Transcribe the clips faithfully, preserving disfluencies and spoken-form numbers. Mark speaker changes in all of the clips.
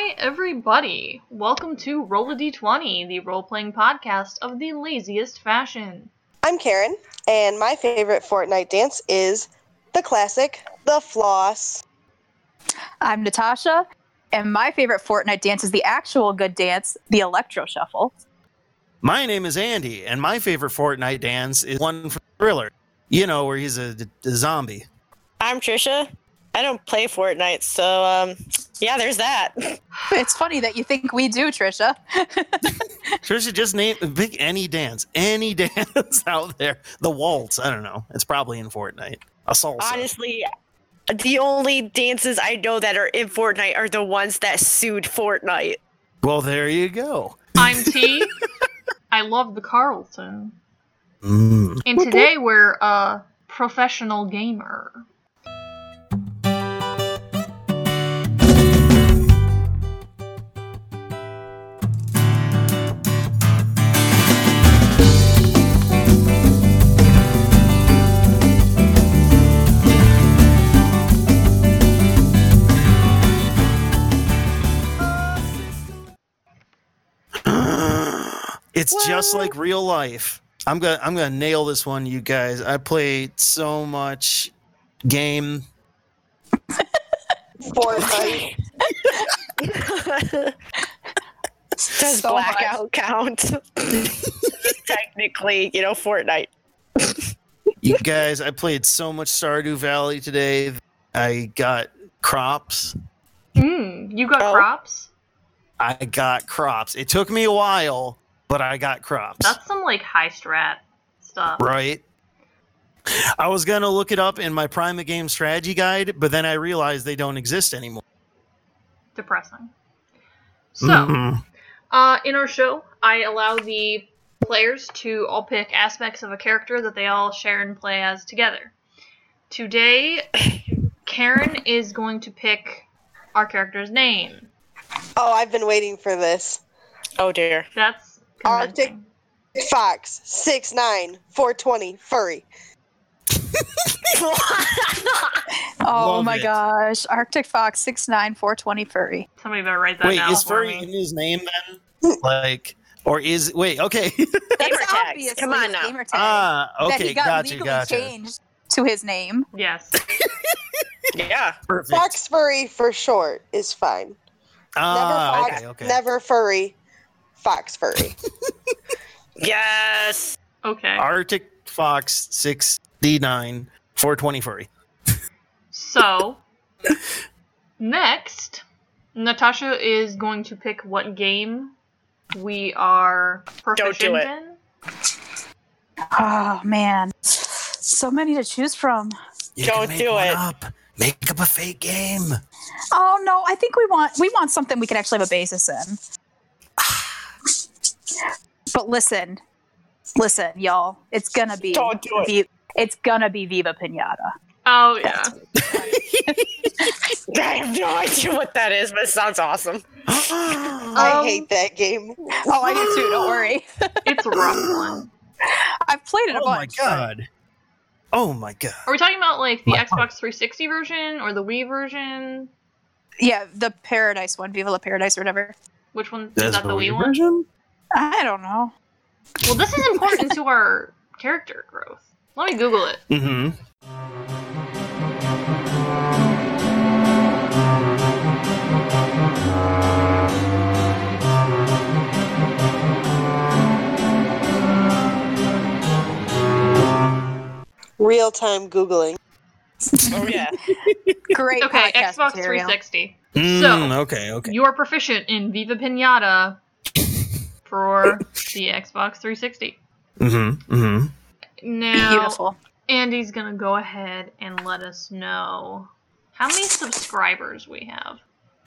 Speaker 1: Hi, everybody. Welcome to Roll a D twenty, the role-playing podcast of the laziest fashion.
Speaker 2: I'm Karen, and my favorite Fortnite dance is the classic, the floss.
Speaker 3: I'm Natasha, and my favorite Fortnite dance is the actual good dance, the electro shuffle.
Speaker 4: My name is Andy, and my favorite Fortnite dance is one from Thriller. You know, where he's a, a zombie.
Speaker 5: I'm Trisha. I don't play Fortnite, so um, yeah, there's that.
Speaker 3: It's funny that you think we do, Trisha.
Speaker 4: Trisha, just name pick any dance, any dance out there. The waltz, I don't know. It's probably in Fortnite. A salsa.
Speaker 5: Honestly, the only dances I know that are in Fortnite are the ones that sued Fortnite.
Speaker 4: Well, there you go.
Speaker 1: I'm T. I love the Carlton.
Speaker 4: Mm.
Speaker 1: And today we're a professional gamer.
Speaker 4: It's what? Just like real life. I'm gonna I'm gonna nail this one, you guys. I played so much game.
Speaker 2: Fortnite.
Speaker 5: Does so Blackout much. Count? Technically, you know, Fortnite.
Speaker 4: You guys, I played so much Stardew Valley today. I got crops.
Speaker 1: Mm, you got oh. crops?
Speaker 4: I got crops. It took me a while, but I got crops.
Speaker 1: That's some, like, high strat stuff.
Speaker 4: Right? I was going to look it up in my Prima Game Strategy Guide, but then I realized they don't exist anymore.
Speaker 1: Depressing. So,
Speaker 4: mm-hmm.
Speaker 1: uh, in our show, I allow the players to all pick aspects of a character that they all share and play as together. Today, Karen is going to pick our character's name.
Speaker 2: Oh, I've been waiting for this.
Speaker 5: Oh, dear.
Speaker 1: That's
Speaker 2: Arctic Fox, six nine, four twenty, furry.
Speaker 3: oh
Speaker 4: Love
Speaker 3: my
Speaker 4: it.
Speaker 3: gosh. Arctic Fox, six nine, four twenty, furry.
Speaker 1: Somebody better write that
Speaker 4: wait,
Speaker 1: down
Speaker 4: is
Speaker 1: for
Speaker 4: furry
Speaker 1: me.
Speaker 4: in his name then? Like, or is, wait, okay.
Speaker 5: Gamer tags. Come on now.
Speaker 3: Gamer tag
Speaker 4: Ah, okay,
Speaker 3: that he got
Speaker 4: gotcha,
Speaker 3: legally
Speaker 4: gotcha.
Speaker 3: changed to his name.
Speaker 1: Yes.
Speaker 5: Yeah.
Speaker 4: Perfect.
Speaker 2: Fox furry for short is fine.
Speaker 4: Ah,
Speaker 2: never fox,
Speaker 4: okay, okay.
Speaker 2: never furry. Fox furry.
Speaker 5: Yes.
Speaker 1: Okay.
Speaker 4: Arctic Fox six D nine four twenty furry.
Speaker 1: So, next, Natasha is going to pick what game we are proficient
Speaker 5: Don't do it.
Speaker 1: in.
Speaker 3: Oh, man. So many to choose from.
Speaker 4: You
Speaker 5: Don't
Speaker 4: can make
Speaker 5: do
Speaker 4: one
Speaker 5: it.
Speaker 4: Up. Make up a fake game.
Speaker 3: Oh, no. I think we want we want something we can actually have a basis in. But listen. Listen, y'all. It's gonna be
Speaker 5: Don't do it.
Speaker 3: Vi- it's gonna be Viva Pinata.
Speaker 1: Oh, yeah.
Speaker 5: I have no idea what that is, but it sounds awesome.
Speaker 2: I
Speaker 1: Um,
Speaker 2: hate that game.
Speaker 3: Oh, I do too. Don't worry.
Speaker 1: It's a rough one.
Speaker 3: I've played it a
Speaker 4: Oh my
Speaker 3: bunch.
Speaker 4: god. Oh my god.
Speaker 1: Are we talking about, like, the
Speaker 4: My
Speaker 1: Xbox three sixty version or the Wii version?
Speaker 3: Yeah, the Paradise one, Viva la Paradise or whatever.
Speaker 1: Which one? Is
Speaker 4: That's
Speaker 1: that the
Speaker 4: the
Speaker 1: Wii
Speaker 4: Wii
Speaker 1: one?
Speaker 4: version?
Speaker 3: I don't know.
Speaker 1: Well, this is important to our character growth. Let me Google it.
Speaker 4: Mm-hmm.
Speaker 2: Real time Googling.
Speaker 5: Oh, yeah.
Speaker 3: Great
Speaker 1: Okay,
Speaker 3: podcast
Speaker 1: Xbox
Speaker 3: material.
Speaker 1: three sixty.
Speaker 4: Mm,
Speaker 1: So,
Speaker 4: okay, okay.
Speaker 1: you are proficient in Viva Pinata for the Xbox three sixty.
Speaker 4: Mm-hmm. Mm-hmm.
Speaker 1: Now,
Speaker 3: Beautiful.
Speaker 1: Andy's gonna go ahead and let us know how many subscribers we have.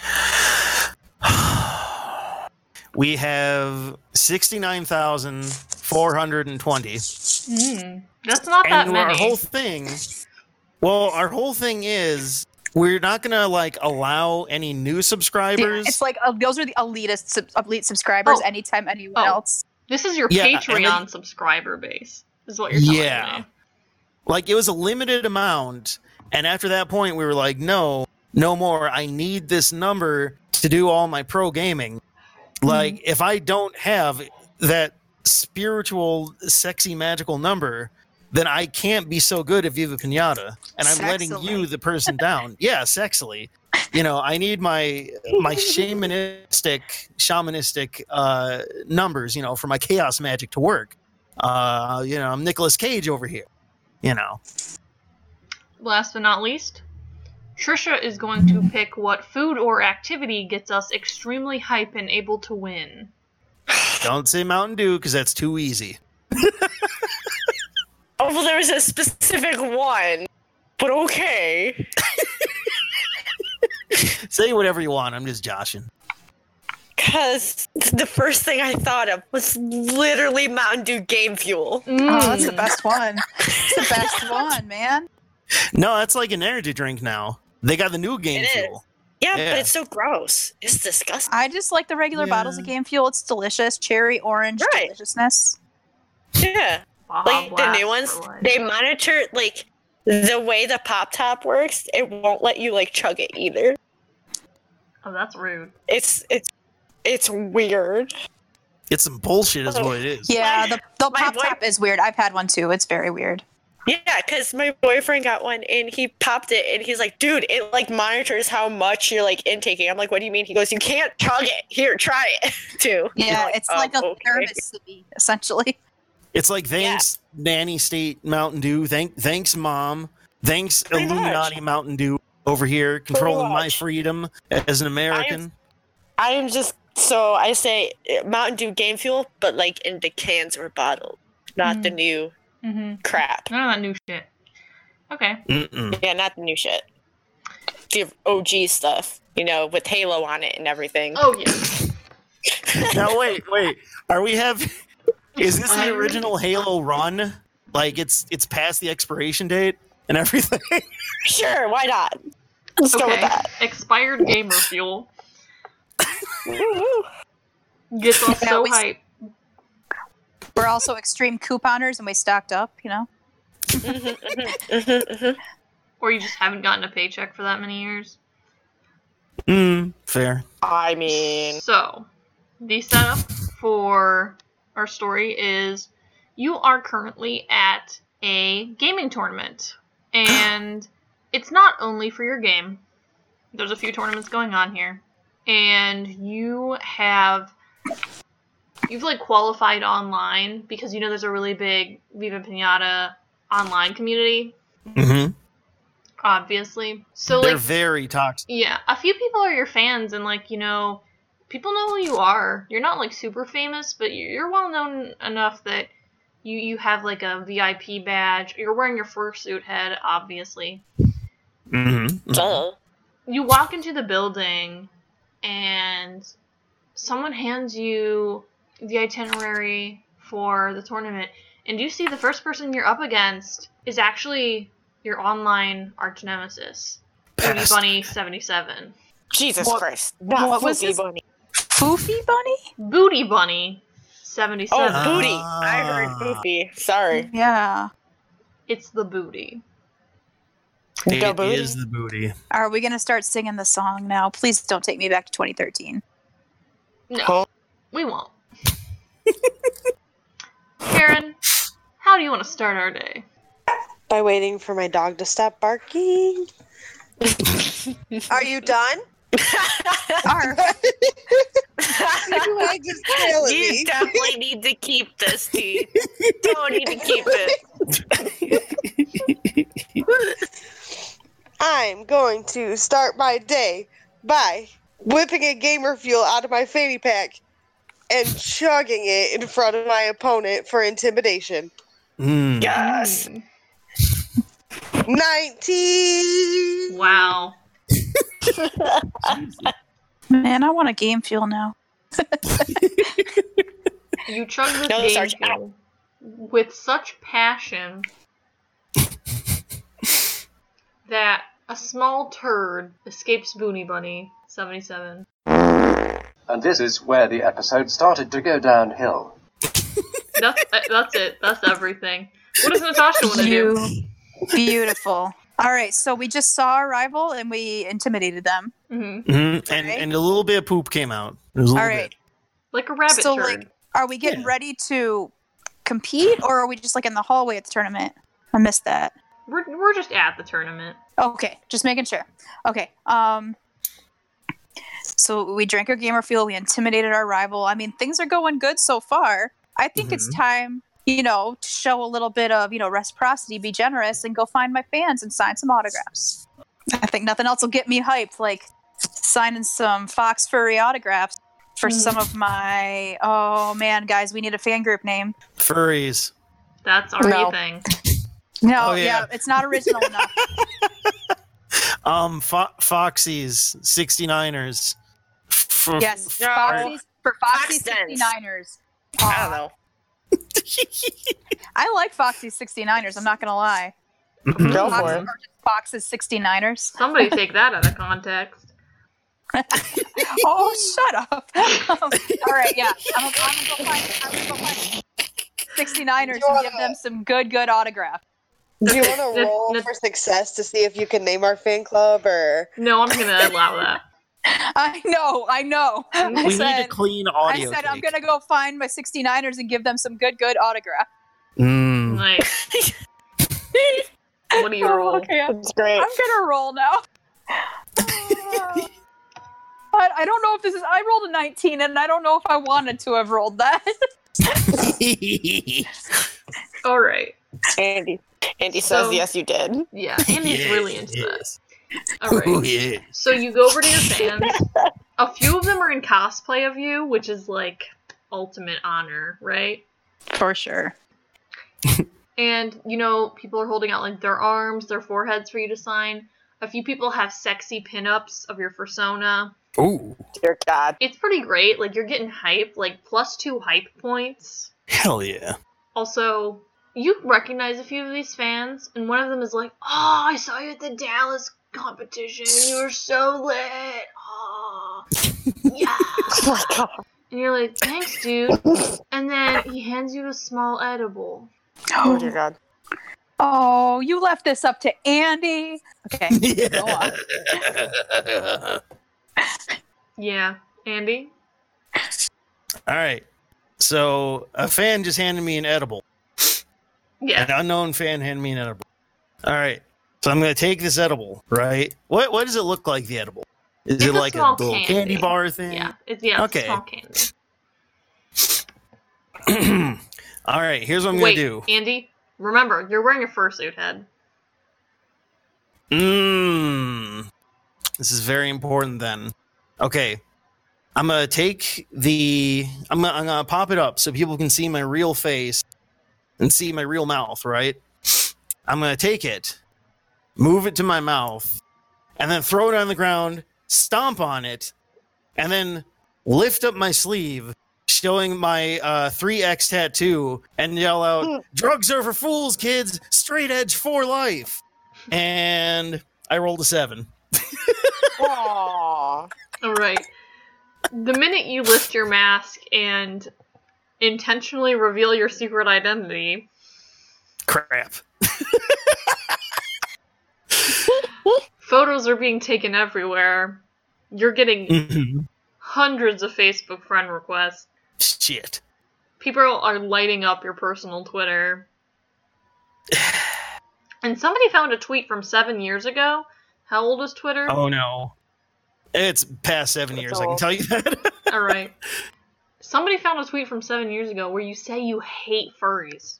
Speaker 4: We have sixty-nine thousand four hundred twenty.
Speaker 1: Mm, that's not that
Speaker 4: And
Speaker 1: many.
Speaker 4: our whole thing, well, our whole thing is we're not going to, like, allow any new
Speaker 3: Yeah,
Speaker 4: subscribers.
Speaker 3: it's like uh, those are the elitist sub- elite subscribers.
Speaker 1: Oh.
Speaker 3: Anytime anyone
Speaker 1: Oh.
Speaker 3: else.
Speaker 1: This is your
Speaker 4: Yeah, and
Speaker 1: Patreon
Speaker 4: then-
Speaker 1: subscriber base, is what you're telling
Speaker 4: Yeah.
Speaker 1: me.
Speaker 4: Like, it was a limited amount, and after that point, we were like, no, no more. I need this number to do all my pro gaming. Like, mm-hmm. if I don't have that spiritual, sexy, magical number, then I can't be so good at Viva Pinata, and I'm Sexily. letting you, the person, down. Yeah, sexily. You know, I need my my shamanistic shamanistic uh, numbers, you know, for my chaos magic to work. Uh, you know, I'm Nicolas Cage over here. You know.
Speaker 1: Last but not least, Trisha is going to pick what food or activity gets us extremely hype and able to win.
Speaker 4: Don't say Mountain Dew, because that's too easy.
Speaker 5: Oh, well, there was a specific one, but okay.
Speaker 4: Say whatever you want. I'm just joshing.
Speaker 5: Because the first thing I thought of was literally Mountain Dew Game Fuel.
Speaker 3: Mm. Oh, that's the best one. It's the best one, man.
Speaker 4: No, that's like an energy drink now. They got the new Game
Speaker 5: it
Speaker 4: Fuel.
Speaker 5: Is. Yeah, yeah, but it's so gross. It's disgusting.
Speaker 3: I just like the regular yeah. bottles of Game Fuel. It's delicious. Cherry, orange, right. deliciousness.
Speaker 5: Yeah. Like the new ones, they monitor like the way the pop top works. It won't let you like chug it either.
Speaker 1: Oh, that's rude.
Speaker 5: It's it's it's weird.
Speaker 4: It's some bullshit, is what it is.
Speaker 3: Yeah, the the pop boy- top is weird. I've had one too. It's very weird.
Speaker 5: Yeah, because my boyfriend got one and he popped it and he's like, dude, it like monitors how much you're like intaking. I'm like, what do you mean? He goes, you can't chug it. Here, try it too.
Speaker 3: Yeah,
Speaker 5: like,
Speaker 3: it's
Speaker 5: oh,
Speaker 3: like a
Speaker 5: okay.
Speaker 3: thermos sippy, essentially.
Speaker 4: It's like, thanks, yeah. Nanny State Mountain Dew. Thank, thanks, Mom. Thanks, Pretty Illuminati much. Mountain Dew over here, controlling my freedom as an American.
Speaker 5: I am just, so I say Mountain Dew Game Fuel, but like in the cans or bottles, not mm. the new
Speaker 1: mm-hmm.
Speaker 5: crap.
Speaker 1: None of that new shit. Okay.
Speaker 4: Mm-mm.
Speaker 5: Yeah, not the new shit. The O G stuff, you know, with Halo on it and everything.
Speaker 1: Oh, yeah.
Speaker 4: Now, wait, wait. Are we having... Is this the original Halo run? Like, it's it's past the expiration date and everything?
Speaker 5: Sure, why not? Let's
Speaker 1: okay.
Speaker 5: go with that.
Speaker 1: Expired gamer fuel. Gets us so we, hype.
Speaker 3: We're also extreme couponers and we stocked up, you know?
Speaker 1: Or you just haven't gotten a paycheck for that many years.
Speaker 4: Mm, fair.
Speaker 5: I mean...
Speaker 1: So, the setup for... our story is you are currently at a gaming tournament, and it's not only for your game. There's a few tournaments going on here, and you have you've like qualified online because you know there's a really big Viva Pinata online community.
Speaker 4: Mm-hmm.
Speaker 1: Obviously, so
Speaker 4: they're
Speaker 1: like,
Speaker 4: very toxic.
Speaker 1: Yeah, a few people are your fans, and like you know. People know who you are. You're not, like, super famous, but you're well-known enough that you, you have, like, a V I P badge. You're wearing your fursuit head, obviously.
Speaker 4: Mm-hmm.
Speaker 5: Duh.
Speaker 1: You walk into the building, and someone hands you the itinerary for the tournament, and you see the first person you're up against is actually your online arch nemesis, Booty Bunny seventy-seven.
Speaker 5: Jesus
Speaker 3: what,
Speaker 5: Christ. Not
Speaker 3: what was
Speaker 5: Booty
Speaker 3: this?
Speaker 5: Bunny.
Speaker 3: Foofy Bunny?
Speaker 1: Booty Bunny seventy-seven.
Speaker 5: Oh, Booty.
Speaker 4: Uh,
Speaker 5: I heard Boofy. Sorry.
Speaker 3: Yeah.
Speaker 1: It's the booty.
Speaker 4: It
Speaker 5: the booty?
Speaker 4: is the booty.
Speaker 3: Are we going to start singing the song now? Please don't take me back to twenty thirteen.
Speaker 1: No,
Speaker 5: oh.
Speaker 1: we won't. Karen, how do you want to start our day?
Speaker 2: By waiting for my dog to stop barking. Are you done?
Speaker 3: Are.
Speaker 2: I just tell
Speaker 5: you
Speaker 2: me.
Speaker 5: definitely need to keep this, T. Don't need to keep it.
Speaker 2: I'm going to start my day by whipping a gamer fuel out of my fanny pack and chugging it in front of my opponent for intimidation.
Speaker 4: Mm.
Speaker 5: Yes.
Speaker 2: nineteen
Speaker 1: Wow.
Speaker 3: Man, I want a game fuel now.
Speaker 1: You chug this
Speaker 5: No,
Speaker 1: game
Speaker 5: Sarge,
Speaker 1: fuel with such passion that a small turd escapes Booty Bunny seventy-seven.
Speaker 6: And this is where the episode started to go downhill.
Speaker 1: That's that's it. That's everything. What does Natasha want to do?
Speaker 3: You, beautiful. All right, so we just saw our rival and we intimidated them.
Speaker 1: Mm-hmm.
Speaker 4: Mm-hmm. And
Speaker 3: Okay.
Speaker 4: and a little bit of poop came out. It was a
Speaker 3: All
Speaker 4: little
Speaker 3: right.
Speaker 4: bit.
Speaker 1: Like a rabbit
Speaker 3: So,
Speaker 1: turd.
Speaker 3: like, are we getting
Speaker 4: Yeah.
Speaker 3: ready to compete, or are we just like in the hallway at the tournament? I missed that.
Speaker 1: We're we're just at the tournament.
Speaker 3: Okay, just making sure. Okay. Um. So we drank our gamer fuel. We intimidated our rival. I mean, things are going good so far. I think it's time, you know, to show a little bit of, you know, reciprocity, be generous, and go find my fans and sign some autographs. I think nothing else will get me hyped like signing some Fox Furry autographs for
Speaker 1: Mhm.
Speaker 3: some of my. Oh man, guys, we need a fan group name.
Speaker 4: Furries.
Speaker 1: That's our
Speaker 5: No.
Speaker 1: thing.
Speaker 3: No,
Speaker 4: Oh,
Speaker 3: yeah.
Speaker 4: yeah.
Speaker 3: it's not original enough.
Speaker 4: Um, Fo- Foxy's sixty-niners. F-
Speaker 3: Yes,
Speaker 5: No.
Speaker 3: Foxy's for Foxy's
Speaker 5: Fox Dens.
Speaker 3: sixty-niners.
Speaker 5: I don't know.
Speaker 3: I like Foxy's sixty-niners, I'm not gonna lie.
Speaker 5: Go
Speaker 3: Fox,
Speaker 5: for
Speaker 3: or
Speaker 5: it.
Speaker 3: just Fox's sixty-niners.
Speaker 1: Somebody take that out of context.
Speaker 3: Oh, shut up. All right, yeah. I'm gonna, I'm gonna go find, I'm gonna go find sixty-niners
Speaker 2: You
Speaker 3: and give
Speaker 2: wanna-
Speaker 3: them some good, good autograph.
Speaker 2: Do you want to
Speaker 1: That's-
Speaker 2: roll
Speaker 1: that's-
Speaker 2: for success to see if you can name our fan club or?
Speaker 1: No, I'm gonna allow that.
Speaker 3: I know, I know. I
Speaker 4: We need
Speaker 3: said,
Speaker 4: a clean
Speaker 3: I
Speaker 4: audio.
Speaker 3: said I'm
Speaker 4: take.
Speaker 3: gonna go find my sixty-niners and give them some good, good autograph.
Speaker 4: Mm.
Speaker 1: Nice. What do you
Speaker 3: Oh,
Speaker 1: roll?
Speaker 3: okay, I'm
Speaker 5: It's great.
Speaker 3: I'm gonna roll now. I, I don't know if this is. I rolled a nineteen, and I don't know if I wanted to have rolled that.
Speaker 1: All right.
Speaker 5: Andy. Andy
Speaker 1: So-
Speaker 5: says yes, you did.
Speaker 1: Yeah, Andy's
Speaker 4: Yes,
Speaker 1: really into
Speaker 4: yes.
Speaker 1: that. All right.
Speaker 4: Oh, yeah.
Speaker 1: So you go over to your fans. A few of them are in cosplay of you, which is like ultimate honor, right?
Speaker 3: For sure.
Speaker 1: And you know, people are holding out like their arms, their foreheads for you to sign. A few people have sexy pinups of your persona.
Speaker 4: Ooh,
Speaker 5: Dear God.
Speaker 1: It's pretty great. Like you're getting hype, like plus two hype points.
Speaker 4: hell yeah.
Speaker 1: Also, you recognize a few of these fans, and one of them is like, "Oh, I saw you at the Dallas competition. You were so lit. Oh, yeah."
Speaker 5: Oh my God.
Speaker 1: And you're like, "Thanks, dude." And then he hands you a small edible.
Speaker 5: Oh dear God.
Speaker 3: Oh, you left this up to Andy. Okay. Go on.
Speaker 1: Yeah, Andy.
Speaker 4: All right. So a fan just handed me an edible.
Speaker 1: Yeah.
Speaker 4: An unknown fan handed me an edible. All right. So I'm going to take this edible, right? What What does it look like, the edible? Is
Speaker 1: It's
Speaker 4: it
Speaker 1: a
Speaker 4: like a
Speaker 1: small
Speaker 4: little
Speaker 1: candy.
Speaker 4: candy bar thing?
Speaker 1: Yeah. It's yeah. It's
Speaker 4: Okay.
Speaker 1: small candy.
Speaker 4: All right. Here's what I'm
Speaker 1: Wait,
Speaker 4: going to
Speaker 1: Andy. Remember, you're wearing a fursuit head.
Speaker 4: do. Mmm. This is very important then. Okay. I'm going to take the... I'm going I'm to pop it up so people can see my real face and see my real mouth, right? I'm going to take it, move it to my mouth, and then throw it on the ground, stomp on it, and then lift up my sleeve, showing my uh, three X tattoo, and yell out, "Drugs are for fools, kids! Straight edge for life!" And I rolled a seven.
Speaker 5: Aww.
Speaker 1: All right. The minute you lift your mask and intentionally reveal your secret identity,
Speaker 4: Crap.
Speaker 1: photos are being taken everywhere. You're getting
Speaker 4: Mhm.
Speaker 1: hundreds of Facebook friend requests.
Speaker 4: Shit.
Speaker 1: People are lighting up your personal Twitter. And somebody found a tweet from seven years ago. How old is Twitter?
Speaker 4: Oh no. It's past seven
Speaker 5: That's
Speaker 4: years, I can
Speaker 5: old.
Speaker 4: tell you that.
Speaker 1: All right. Somebody found a tweet from seven years ago where you say you hate furries.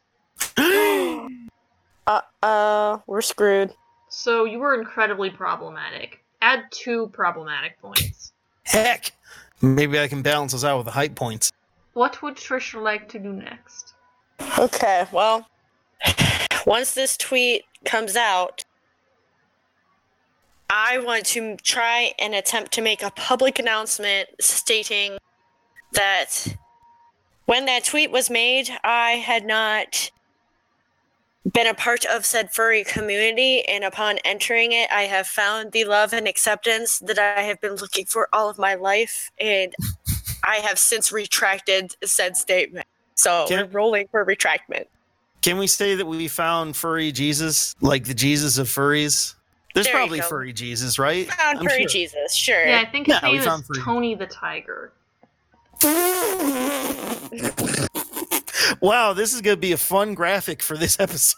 Speaker 5: Uh uh, we're screwed.
Speaker 1: So you were incredibly problematic. Add two problematic points.
Speaker 4: Heck. Maybe I can balance those out with the hype points.
Speaker 1: What would Trisha like to do next?
Speaker 5: Okay, well, once this tweet comes out, I want to try and attempt to make a public announcement stating that when that tweet was made, I had not been a part of said furry community, and upon entering it, I have found the love and acceptance that I have been looking for all of my life, and I have since retracted said statement. So
Speaker 4: Can-
Speaker 5: we're rolling for retractment.
Speaker 4: Can we say that we found furry Jesus, like the Jesus of furries? There's
Speaker 5: There you
Speaker 4: probably
Speaker 5: go.
Speaker 4: furry Jesus, right?
Speaker 5: Found
Speaker 4: I'm
Speaker 5: furry
Speaker 4: sure.
Speaker 5: Jesus, sure.
Speaker 1: Yeah, I think his
Speaker 4: Yeah, we
Speaker 1: name
Speaker 4: found
Speaker 1: is
Speaker 4: three.
Speaker 1: Tony the Tiger.
Speaker 4: Wow, this is going to be a fun graphic for this episode.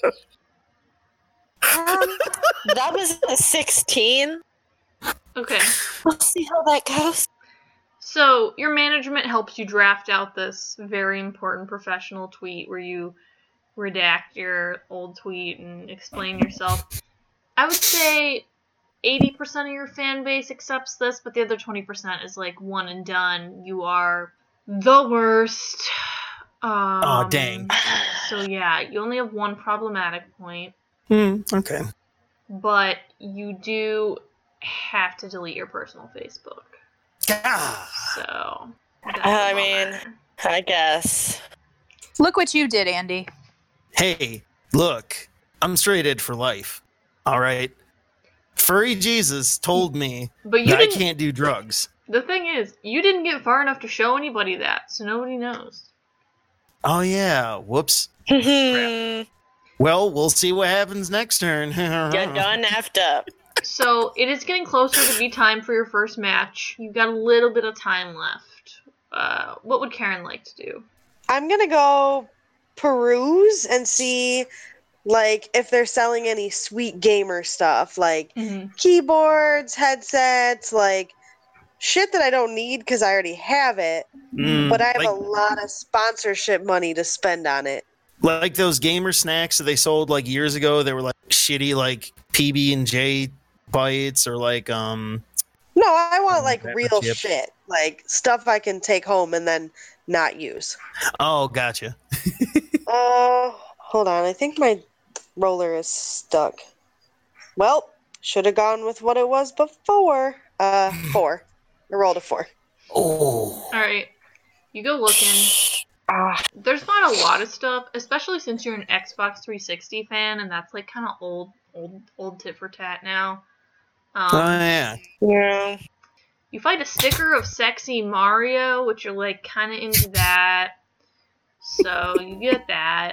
Speaker 5: Um, that was a sixteen.
Speaker 1: Okay.
Speaker 5: We'll see how that goes.
Speaker 1: So, your management helps you draft out this very important professional tweet where you redact your old tweet and explain yourself. I would say eighty percent of your fan base accepts this, but the other twenty percent is like one and done. You are the worst. Um,
Speaker 4: Oh, dang.
Speaker 1: So, yeah, you only have one problematic point,
Speaker 4: Hmm, okay.
Speaker 1: but you do have to delete your personal Facebook.
Speaker 4: Ah,
Speaker 1: So, that's
Speaker 5: I
Speaker 1: a
Speaker 5: mean-
Speaker 1: bummer.
Speaker 5: I guess.
Speaker 3: Look what you did, Andy.
Speaker 4: hey, look, I'm straight edge for life. All right? Furry Jesus told me
Speaker 1: But you
Speaker 4: that I
Speaker 1: didn't.
Speaker 4: can't do drugs.
Speaker 1: The thing is, you didn't get far enough to show anybody that, so nobody knows.
Speaker 4: Oh, yeah. Whoops.
Speaker 5: Get
Speaker 4: Well, we'll see what happens next turn.
Speaker 5: done effed up.
Speaker 1: So it is getting closer to be time for your first match. You've got a little bit of time left. Uh, what would Karen like to do?
Speaker 2: I'm gonna go peruse and see, like, if they're selling any sweet gamer stuff, like
Speaker 1: Mm-hmm.
Speaker 2: keyboards, headsets, like shit that I don't need because I already have it,
Speaker 4: Mm,
Speaker 2: but I have
Speaker 4: like,
Speaker 2: a lot of sponsorship money to spend on it.
Speaker 4: like those gamer snacks that they sold like years ago. They were like shitty, like P B and J bites, or like um.
Speaker 2: No, I want
Speaker 4: Um,
Speaker 2: like
Speaker 4: pepper
Speaker 2: real
Speaker 4: chips.
Speaker 2: shit, like stuff I can take home and then not use.
Speaker 4: Oh, gotcha.
Speaker 2: Uh, hold on. I think my roller is stuck. Well, should have gone with what it was before. Uh, four. I rolled a four.
Speaker 4: Oh.
Speaker 1: All right, you go looking.
Speaker 5: Ah,
Speaker 1: There's not a lot of stuff, especially since you're an Xbox three sixty fan, and that's like kind of old, old, old tit for tat now. Um,
Speaker 4: Oh yeah.
Speaker 5: yeah.
Speaker 1: You find a sticker of sexy Mario, which you're like kind of into that. So you get that.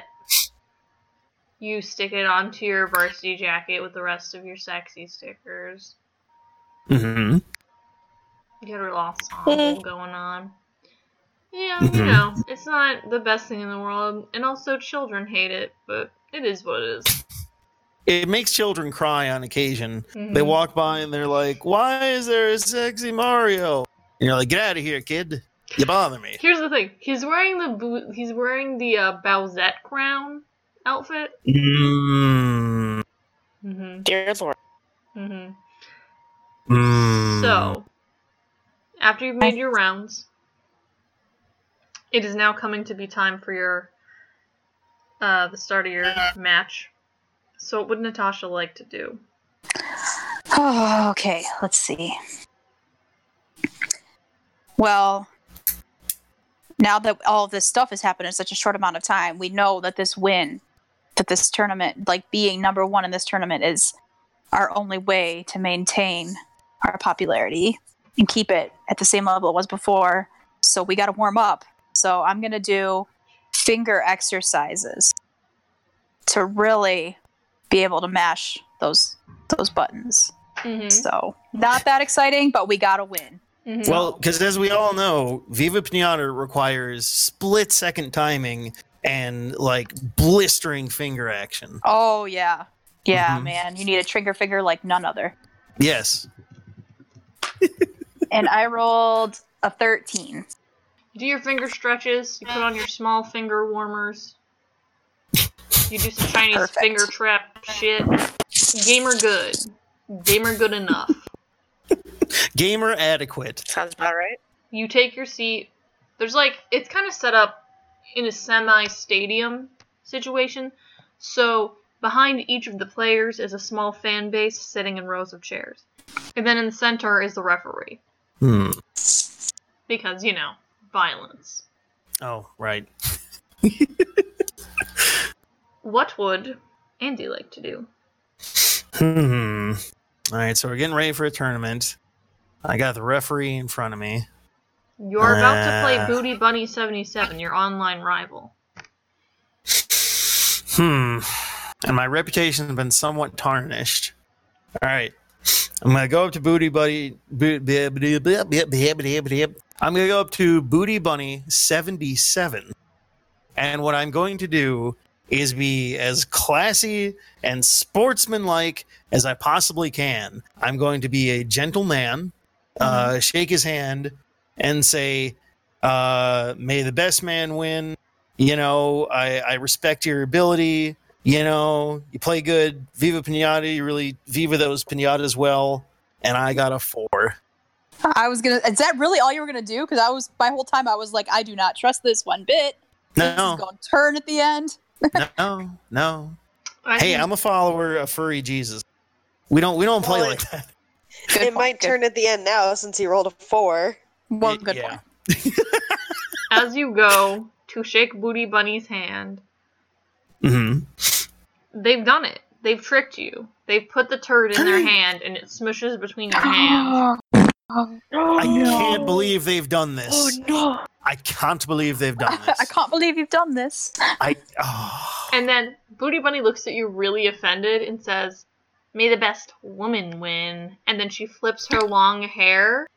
Speaker 1: You stick it onto your varsity jacket with the rest of your sexy stickers.
Speaker 4: Mm-hmm.
Speaker 1: You got a little ensemble going on. Yeah, you
Speaker 4: Mhm.
Speaker 1: know, it's not the best thing in the world, and also children hate it, but it is what it is.
Speaker 4: It makes children cry on occasion.
Speaker 1: Mhm.
Speaker 4: They walk by and they're like, "Why is there a sexy Mario?" And you're like, "Get out of here, kid! You bother me."
Speaker 1: Here's the thing: he's wearing the bo- he's wearing the uh, Bowsette crown outfit.
Speaker 4: Mm.
Speaker 1: Mm-hmm.
Speaker 5: Dear Lord.
Speaker 1: Mm-hmm.
Speaker 4: Mm.
Speaker 1: So, after you've made your rounds, it is now coming to be time for your uh, the start of your match. So, what would Natasha like to do?
Speaker 3: Oh, okay, let's see. Well, now that all of this stuff has happened in such a short amount of time, we know that this win, that this tournament, like being number one in this tournament, is our only way to maintain our popularity and keep it at the same level it was before. So we got to warm up. So I'm going to do finger exercises to really be able to mash those those buttons.
Speaker 1: Mm-hmm.
Speaker 3: So not that exciting, but we got to win.
Speaker 1: Mm-hmm.
Speaker 4: Well, because as we all know, Viva Pinata requires split second timing and like blistering finger action.
Speaker 3: Oh yeah. Yeah,
Speaker 4: Mhm.
Speaker 3: man. You need a trigger finger like none other.
Speaker 4: Yes.
Speaker 3: And I rolled a thirteen.
Speaker 1: You do your finger stretches. You put on your small finger warmers. You do some Chinese
Speaker 3: Perfect.
Speaker 1: finger trap shit. Gamer good. Gamer good enough.
Speaker 4: Gamer adequate.
Speaker 5: Sounds about right.
Speaker 1: You take your seat. There's like, it's kind of set up in a semi-stadium situation. So behind each of the players is a small fan base sitting in rows of chairs. And then in the center is the referee.
Speaker 4: Hmm.
Speaker 1: Because, you know, violence.
Speaker 4: Oh, right.
Speaker 1: What would Andy like to do?
Speaker 4: Hmm. All right, so we're getting ready for a tournament. I got the referee in front of me.
Speaker 1: You're about to play
Speaker 4: Uh.
Speaker 1: Booty Bunny seventy-seven, your online rival.
Speaker 4: Hmm. And my reputation has been somewhat tarnished. All right. I'm going to go up to Booty Buddy. I'm going to go up to Booty Bunny seventy-seven. And what I'm going to do is be as classy and sportsmanlike as I possibly can. I'm going to be a gentleman, uh, shake his hand, and say, uh, may the best man win. You know, I, I respect your ability. You know, you play good. Viva Pinata. You really Viva those Pinatas well. And I got a four.
Speaker 3: I was gonna. Is that really all you were gonna do? Because I was my whole time. I was like, I do not trust this one bit. This
Speaker 4: No.
Speaker 3: is going to turn at the end.
Speaker 4: no, no.
Speaker 1: I
Speaker 4: Hey,
Speaker 1: think-
Speaker 4: I'm a follower of Furry Jesus. We don't we don't play
Speaker 2: Well,
Speaker 4: like that.
Speaker 3: Good
Speaker 2: it
Speaker 3: point,
Speaker 2: might
Speaker 3: good-
Speaker 2: turn at the end now since he rolled a four.
Speaker 3: Well, good
Speaker 4: Yeah.
Speaker 3: point.
Speaker 1: As you go to shake Booty Bunny's hand,
Speaker 4: Mm-hmm.
Speaker 1: they've done it. They've tricked you. They've put the turd in their hand and it smushes between your hands.
Speaker 3: Oh,
Speaker 4: I can't believe they've done this.
Speaker 5: Oh no!
Speaker 4: I can't believe they've done this.
Speaker 3: I can't believe you've done this.
Speaker 4: I. Oh.
Speaker 1: And then Booty Bunny looks at you really offended and says, "May the best woman win." And then she flips her long hair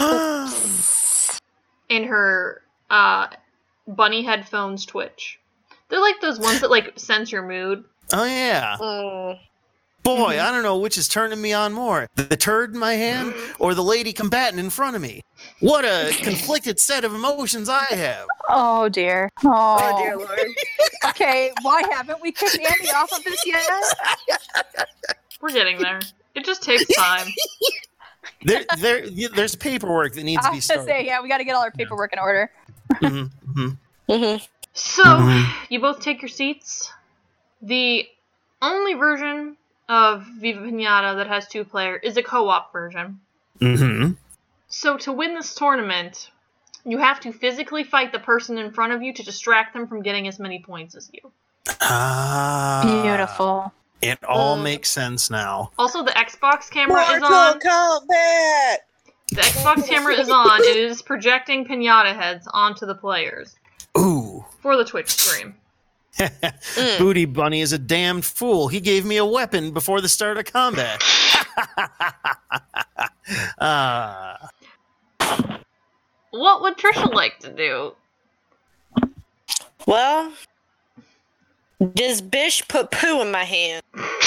Speaker 1: and her uh, bunny headphones twitch. They're like those ones that like sense your mood.
Speaker 4: Oh yeah.
Speaker 5: Mm.
Speaker 4: Boy,
Speaker 3: Mm-hmm.
Speaker 4: I don't know which is turning me on more. The turd in my hand or the lady combatant in front of me. What a conflicted set of emotions I have.
Speaker 3: Oh dear. Oh,
Speaker 5: Oh dear lord!
Speaker 3: Okay, why haven't we kicked Andy off of this yet?
Speaker 1: We're getting there. It just takes time.
Speaker 4: There, there, there's paperwork that needs
Speaker 3: I
Speaker 4: to be
Speaker 3: was gonna
Speaker 4: started.
Speaker 3: say, yeah, we got to get all our paperwork in order.
Speaker 4: Mhm, mhm.
Speaker 5: Mm-hmm.
Speaker 1: So,
Speaker 4: Mhm.
Speaker 1: you both take your seats. The only version of Viva Pinata that has two player is a co-op version.
Speaker 4: Mm-hmm.
Speaker 1: So to win this tournament, you have to physically fight the person in front of you to distract them from getting as many points as you.
Speaker 4: Ah,
Speaker 3: Beautiful.
Speaker 4: It all
Speaker 5: Mm.
Speaker 4: makes sense now.
Speaker 1: Also, the Xbox camera is
Speaker 2: Mortal
Speaker 1: on.
Speaker 2: Kombat!
Speaker 1: The Xbox camera is on, and it is projecting pinata heads onto the players
Speaker 4: Ooh.
Speaker 1: for the Twitch stream.
Speaker 5: Mm.
Speaker 4: Booty Bunny is a damned fool. He gave me a weapon before the start of combat. Ah.
Speaker 1: What would Trisha like to do?
Speaker 5: Well, this bitch put poo in my hand.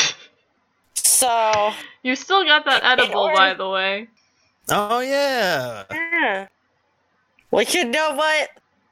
Speaker 5: So,
Speaker 1: You still got that edible,
Speaker 5: order-
Speaker 1: by the way.
Speaker 4: Oh yeah.
Speaker 5: yeah. Well, you know what?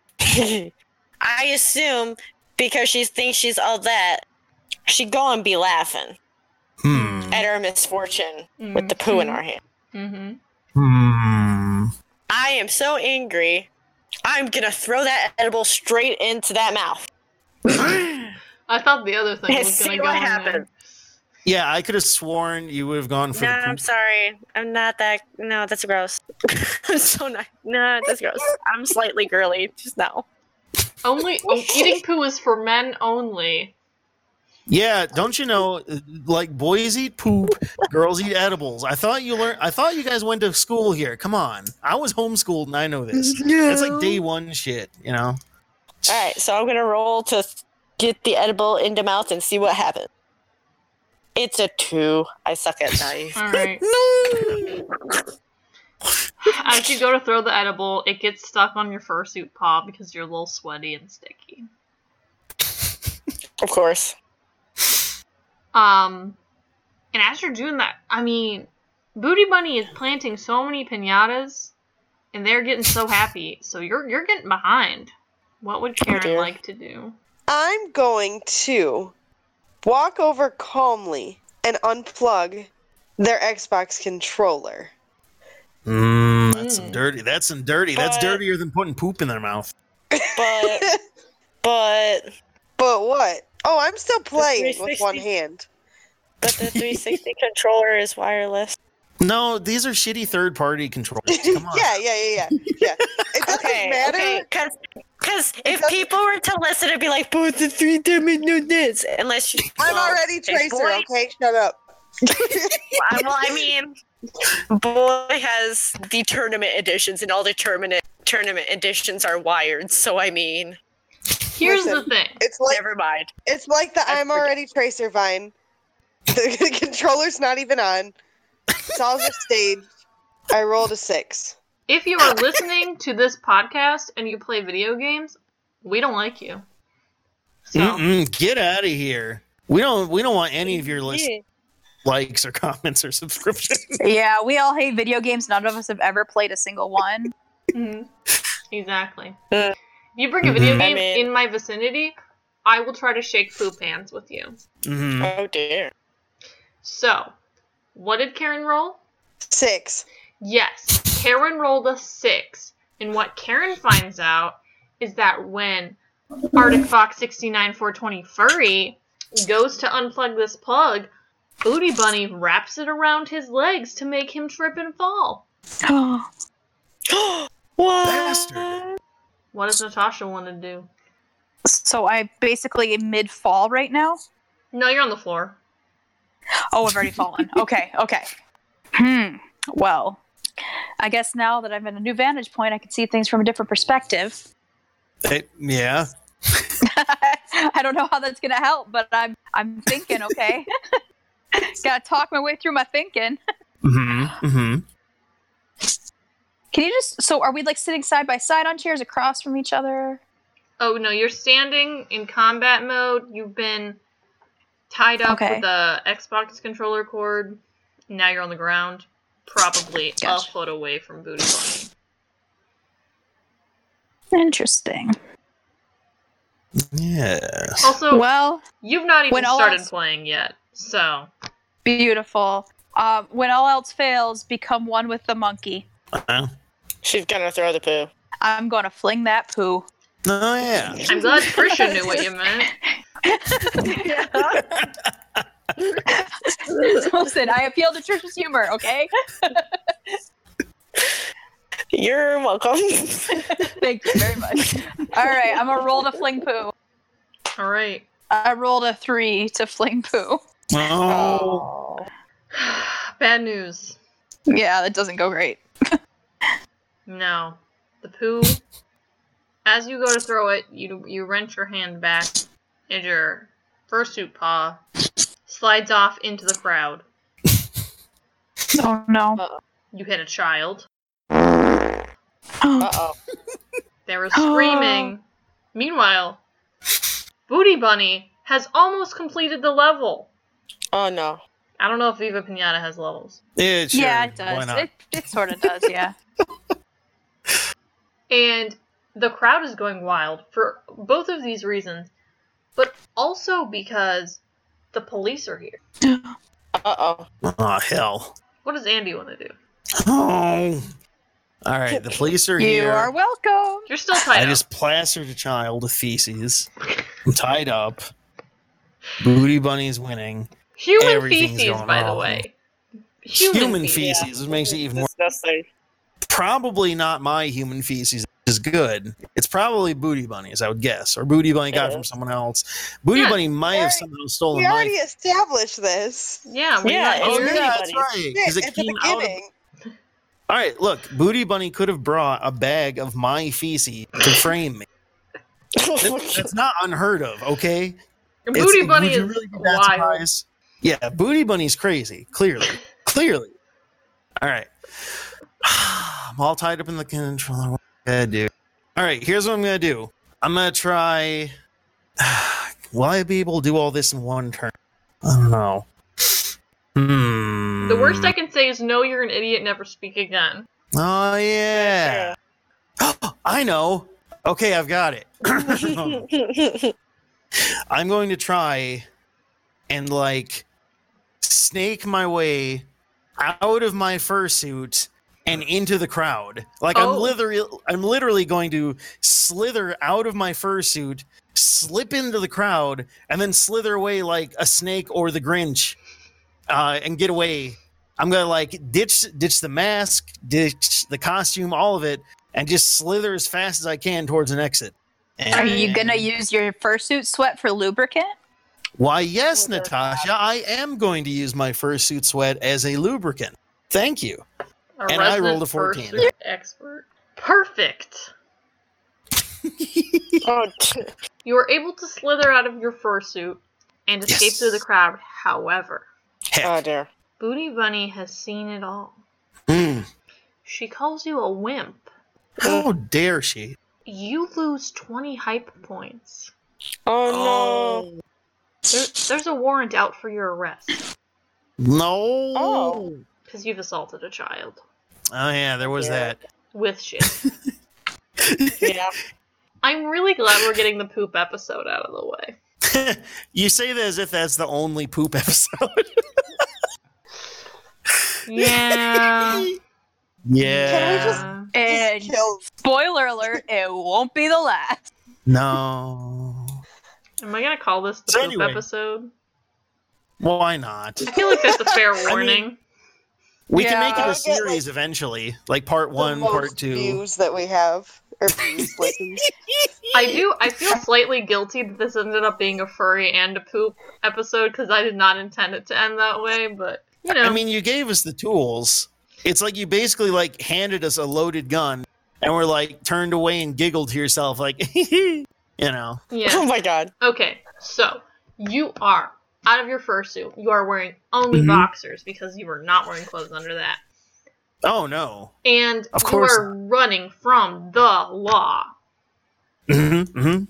Speaker 5: I assume because she thinks she's all that, she go and be laughing
Speaker 4: Hmm.
Speaker 5: at her misfortune with the poo in her hand.
Speaker 1: Mm-hmm.
Speaker 4: Hmm.
Speaker 5: I am so angry. I'm gonna throw that edible straight into that mouth.
Speaker 1: I thought the other thing
Speaker 5: And
Speaker 1: was gonna
Speaker 5: see
Speaker 1: go
Speaker 5: what
Speaker 1: in there.
Speaker 5: happens.
Speaker 4: Yeah, I could have sworn you would have gone for
Speaker 5: No,
Speaker 4: the
Speaker 5: I'm
Speaker 4: poop.
Speaker 5: sorry. I'm not that. No, that's gross. I'm so not. No, that's gross. I'm slightly girly. Just no.
Speaker 1: Only oh, eating poo is for men only.
Speaker 4: Yeah, don't you know? Like boys eat poop, girls eat edibles. I thought you learned. I thought you guys went to school here. Come on, I was homeschooled and I know this. It's like day one shit, you know.
Speaker 5: All right, so I'm gonna roll to get the edible into mouth and see what happens. It's a two. I suck at dice.
Speaker 1: Alright. As you go to throw the edible, it gets stuck on your fursuit paw because you're a little sweaty and sticky.
Speaker 5: Of course.
Speaker 1: Um, and as you're doing that, I mean, Booty Bunny is planting so many pinatas, and they're getting so happy. So you're you're getting behind. What would Karen
Speaker 5: dear.
Speaker 1: like to do?
Speaker 2: I'm going to walk over calmly and unplug their Xbox controller.
Speaker 4: Mm, that's some
Speaker 1: Mm.
Speaker 4: dirty. That's some dirty. That's
Speaker 5: But-
Speaker 4: dirtier than putting poop in their mouth.
Speaker 5: But but
Speaker 2: But what? Oh, I'm still playing with
Speaker 5: three
Speaker 2: one
Speaker 5: sixty
Speaker 2: hand.
Speaker 5: but the three sixty controller is wireless.
Speaker 4: No, these are shitty third-party controllers. Come on.
Speaker 2: yeah, yeah, yeah, yeah. yeah. It doesn't
Speaker 5: Okay,
Speaker 2: matter.
Speaker 5: okay, because because if
Speaker 2: doesn't-
Speaker 5: people were to listen, it'd be like, "But the three damage no this," unless you.
Speaker 2: I'm
Speaker 5: well,
Speaker 2: already
Speaker 5: if
Speaker 2: Tracer,
Speaker 5: boy-
Speaker 2: okay? Shut up.
Speaker 5: Well, well, I mean, boy has the tournament editions, and all the tournament tournament editions are wired. So I mean,
Speaker 1: Here's
Speaker 2: Listen,
Speaker 1: the thing.
Speaker 2: It's like
Speaker 5: Never mind.
Speaker 2: it's like the
Speaker 5: I
Speaker 2: I'm
Speaker 5: forget.
Speaker 2: already Tracer Vine. The, the controller's not even on. It's all just staged. I rolled a six.
Speaker 1: If you are listening to this podcast and you play video games, we don't like you. So,
Speaker 4: Mm-mm, get out of here. We don't. We don't want any of your list
Speaker 5: Yeah.
Speaker 4: likes or comments or subscriptions.
Speaker 3: Yeah, we all hate video games. None of us have ever played a single one.
Speaker 1: mhm. Exactly.
Speaker 5: Uh,
Speaker 1: If you bring a video
Speaker 4: Mhm.
Speaker 1: game
Speaker 5: I mean-
Speaker 1: in my vicinity, I will try to shake poop hands with you.
Speaker 4: hmm
Speaker 5: Oh dear.
Speaker 1: So, what did Karen roll?
Speaker 2: Six.
Speaker 1: Yes, Karen rolled a six. And what Karen finds out is that when Arctic Fox sixty-nine four twenty Furry goes to unplug this plug, Booty Bunny wraps it around his legs to make him trip and fall.
Speaker 5: What?
Speaker 4: Bastard.
Speaker 1: What does Natasha want to do?
Speaker 3: So I basically mid fall right now.
Speaker 1: No, you're on the floor.
Speaker 3: Oh, I've already fallen. Okay, okay. Hmm. Well, I guess now that I'm in a new vantage point, I can see things from a different perspective.
Speaker 4: Hey, yeah.
Speaker 3: I don't know how that's gonna help, but I'm I'm thinking. Okay, gotta talk my way through my thinking.
Speaker 4: hmm hmm
Speaker 3: Can you just? So, are we like sitting side by side on chairs across from each other?
Speaker 1: Oh no, you're standing in combat mode. You've been tied up
Speaker 3: Okay.
Speaker 1: with the Xbox controller cord. Now you're on the ground, probably
Speaker 3: Gotcha.
Speaker 1: a foot away from Booty Bunny.
Speaker 3: Interesting.
Speaker 4: Yes.
Speaker 1: Also,
Speaker 3: Well,
Speaker 1: you've not even
Speaker 3: when all
Speaker 1: started
Speaker 3: else-
Speaker 1: playing yet, so
Speaker 3: beautiful. Um, when all else fails, become one with the monkey.
Speaker 4: Uh,
Speaker 5: She's gonna throw the poo.
Speaker 3: I'm gonna fling that poo.
Speaker 4: oh yeah.
Speaker 1: I'm glad Trisha knew what you meant.
Speaker 3: Listen, I appeal to Trisha's humor. Okay.
Speaker 5: You're welcome.
Speaker 3: Thank you very much. All right, I'm gonna roll to fling poo.
Speaker 1: All right.
Speaker 3: I rolled a three to fling poo.
Speaker 4: Oh.
Speaker 1: Bad news.
Speaker 3: Yeah, that doesn't go great.
Speaker 1: No. The poo, as you go to throw it, you you wrench your hand back, and your fursuit paw slides off into the crowd.
Speaker 3: Oh no.
Speaker 1: You hit a child.
Speaker 5: Uh oh.
Speaker 1: They were screaming. Meanwhile, Booty Bunny has almost completed the level.
Speaker 5: Oh no.
Speaker 1: I don't know if Viva Pinata has levels.
Speaker 4: Yeah, sure.
Speaker 3: Yeah, it
Speaker 4: Why
Speaker 3: does.
Speaker 4: not?
Speaker 3: It, it sort of does, yeah.
Speaker 1: And the crowd is going wild for both of these reasons, but also because the police are here.
Speaker 5: Uh oh.
Speaker 4: Oh hell.
Speaker 1: What does Andy want to do?
Speaker 4: Oh. All right. The police are
Speaker 3: You
Speaker 4: here.
Speaker 3: are welcome.
Speaker 1: You're still tied
Speaker 4: I
Speaker 1: up.
Speaker 4: just plastered a child with feces. I'm tied up. Booty Bunny's winning.
Speaker 1: Human
Speaker 4: everything's
Speaker 1: feces,
Speaker 4: going
Speaker 1: by the
Speaker 4: wrong.
Speaker 1: way.
Speaker 4: Human,
Speaker 1: feces.
Speaker 4: feces, which makes it even more.
Speaker 5: Disgusting.
Speaker 4: Probably not my human feces, which is good. It's probably Booty Bunny's, I would guess, or Booty Bunny got it from someone else. Booty
Speaker 1: Yeah.
Speaker 4: Bunny might have
Speaker 2: Alright.
Speaker 4: somehow stolen
Speaker 2: We
Speaker 4: my.
Speaker 2: already established this.
Speaker 1: Yeah, we
Speaker 5: Yeah,
Speaker 1: got
Speaker 4: Oh
Speaker 5: it's
Speaker 1: you.
Speaker 5: Booty
Speaker 4: yeah, that's
Speaker 5: Bunny's.
Speaker 4: right. Because
Speaker 2: Shit,
Speaker 4: it
Speaker 2: at the
Speaker 4: came out of.
Speaker 2: beginning.
Speaker 4: All right, look, Booty Bunny could have brought a bag of my feces to frame me. That- That's not unheard of, okay?
Speaker 1: And
Speaker 4: It's-
Speaker 1: Booty Bunny
Speaker 4: would you
Speaker 1: is
Speaker 4: really be that
Speaker 1: wild.
Speaker 4: surprised? Yeah, Booty Bunny's crazy. Clearly, clearly. All right, I'm all tied up in the controller. What am I gonna do? All right, here's what I'm gonna do. I'm gonna try. Will I be able to do all this in one turn? I don't know. Hmm.
Speaker 1: The worst I can say is no, you're an idiot, never speak again.
Speaker 4: Oh yeah. I know. Okay, I've got it. I'm going to try and like snake my way out of my fursuit and into the crowd. Like
Speaker 1: Oh.
Speaker 4: I'm literally I'm literally going to slither out of my fursuit, slip into the crowd, and then slither away like a snake or the Grinch. Uh, and get away. I'm gonna like ditch ditch the mask, ditch the costume, all of it, and just slither as fast as I can towards an exit. And-
Speaker 3: Are you gonna use your fursuit sweat for lubricant?
Speaker 4: Why, yes, Natasha, I am going to use my fursuit sweat as a lubricant. Thank you.
Speaker 1: A
Speaker 4: And I
Speaker 1: resident
Speaker 4: rolled a fourteen.
Speaker 1: fursuit expert. Perfect.
Speaker 5: Oh, t-
Speaker 1: You are able to slither out of your fursuit and escape
Speaker 4: Yes.
Speaker 1: through the crowd. However,
Speaker 4: Heck.
Speaker 5: Oh dear.
Speaker 1: Booty Bunny has seen it all.
Speaker 4: Mm.
Speaker 1: She calls you a wimp.
Speaker 4: How dare she?
Speaker 1: You lose twenty hype points.
Speaker 5: Oh, no.
Speaker 1: There, there's a warrant out for your arrest
Speaker 4: No.
Speaker 5: Oh.
Speaker 1: because you've assaulted a child
Speaker 4: Oh, yeah, there was
Speaker 5: Yeah.
Speaker 1: with shit.
Speaker 5: Yeah.
Speaker 1: I'm really glad we're getting the poop episode out of the way.
Speaker 4: that. You say that as if that's the only poop episode.
Speaker 1: Yeah.
Speaker 4: yeah.
Speaker 2: Can we just-
Speaker 1: Uh,
Speaker 3: And
Speaker 2: Kill.
Speaker 3: spoiler alert, it won't be the last.
Speaker 4: No.
Speaker 1: am I gonna call this the
Speaker 4: So
Speaker 1: poop
Speaker 4: anyway.
Speaker 1: episode?
Speaker 4: Why not?
Speaker 1: I feel like that's a fair warning.
Speaker 4: mean, We can
Speaker 3: Yeah.
Speaker 4: make it
Speaker 2: I'll
Speaker 4: a
Speaker 2: get, like,
Speaker 4: series eventually, like part
Speaker 2: The
Speaker 4: one,
Speaker 2: most
Speaker 4: part two.
Speaker 2: views that we have. Or views, listens.
Speaker 1: I do. I feel slightly guilty that this ended up being a furry and a poop episode because I did not intend it to end that way. But you know,
Speaker 4: I mean, you gave us the tools. It's like you basically like handed us a loaded gun, and we're like turned away and giggled to yourself, like, you know.
Speaker 1: yeah.
Speaker 5: Oh my god.
Speaker 1: Okay, so you are out of your fursuit. You are wearing only
Speaker 4: Mhm.
Speaker 1: boxers because you were not wearing clothes under that,
Speaker 4: Oh no.
Speaker 1: and
Speaker 4: Of
Speaker 1: you
Speaker 4: course
Speaker 1: are running from the law.
Speaker 4: Mm-hmm, mm-hmm.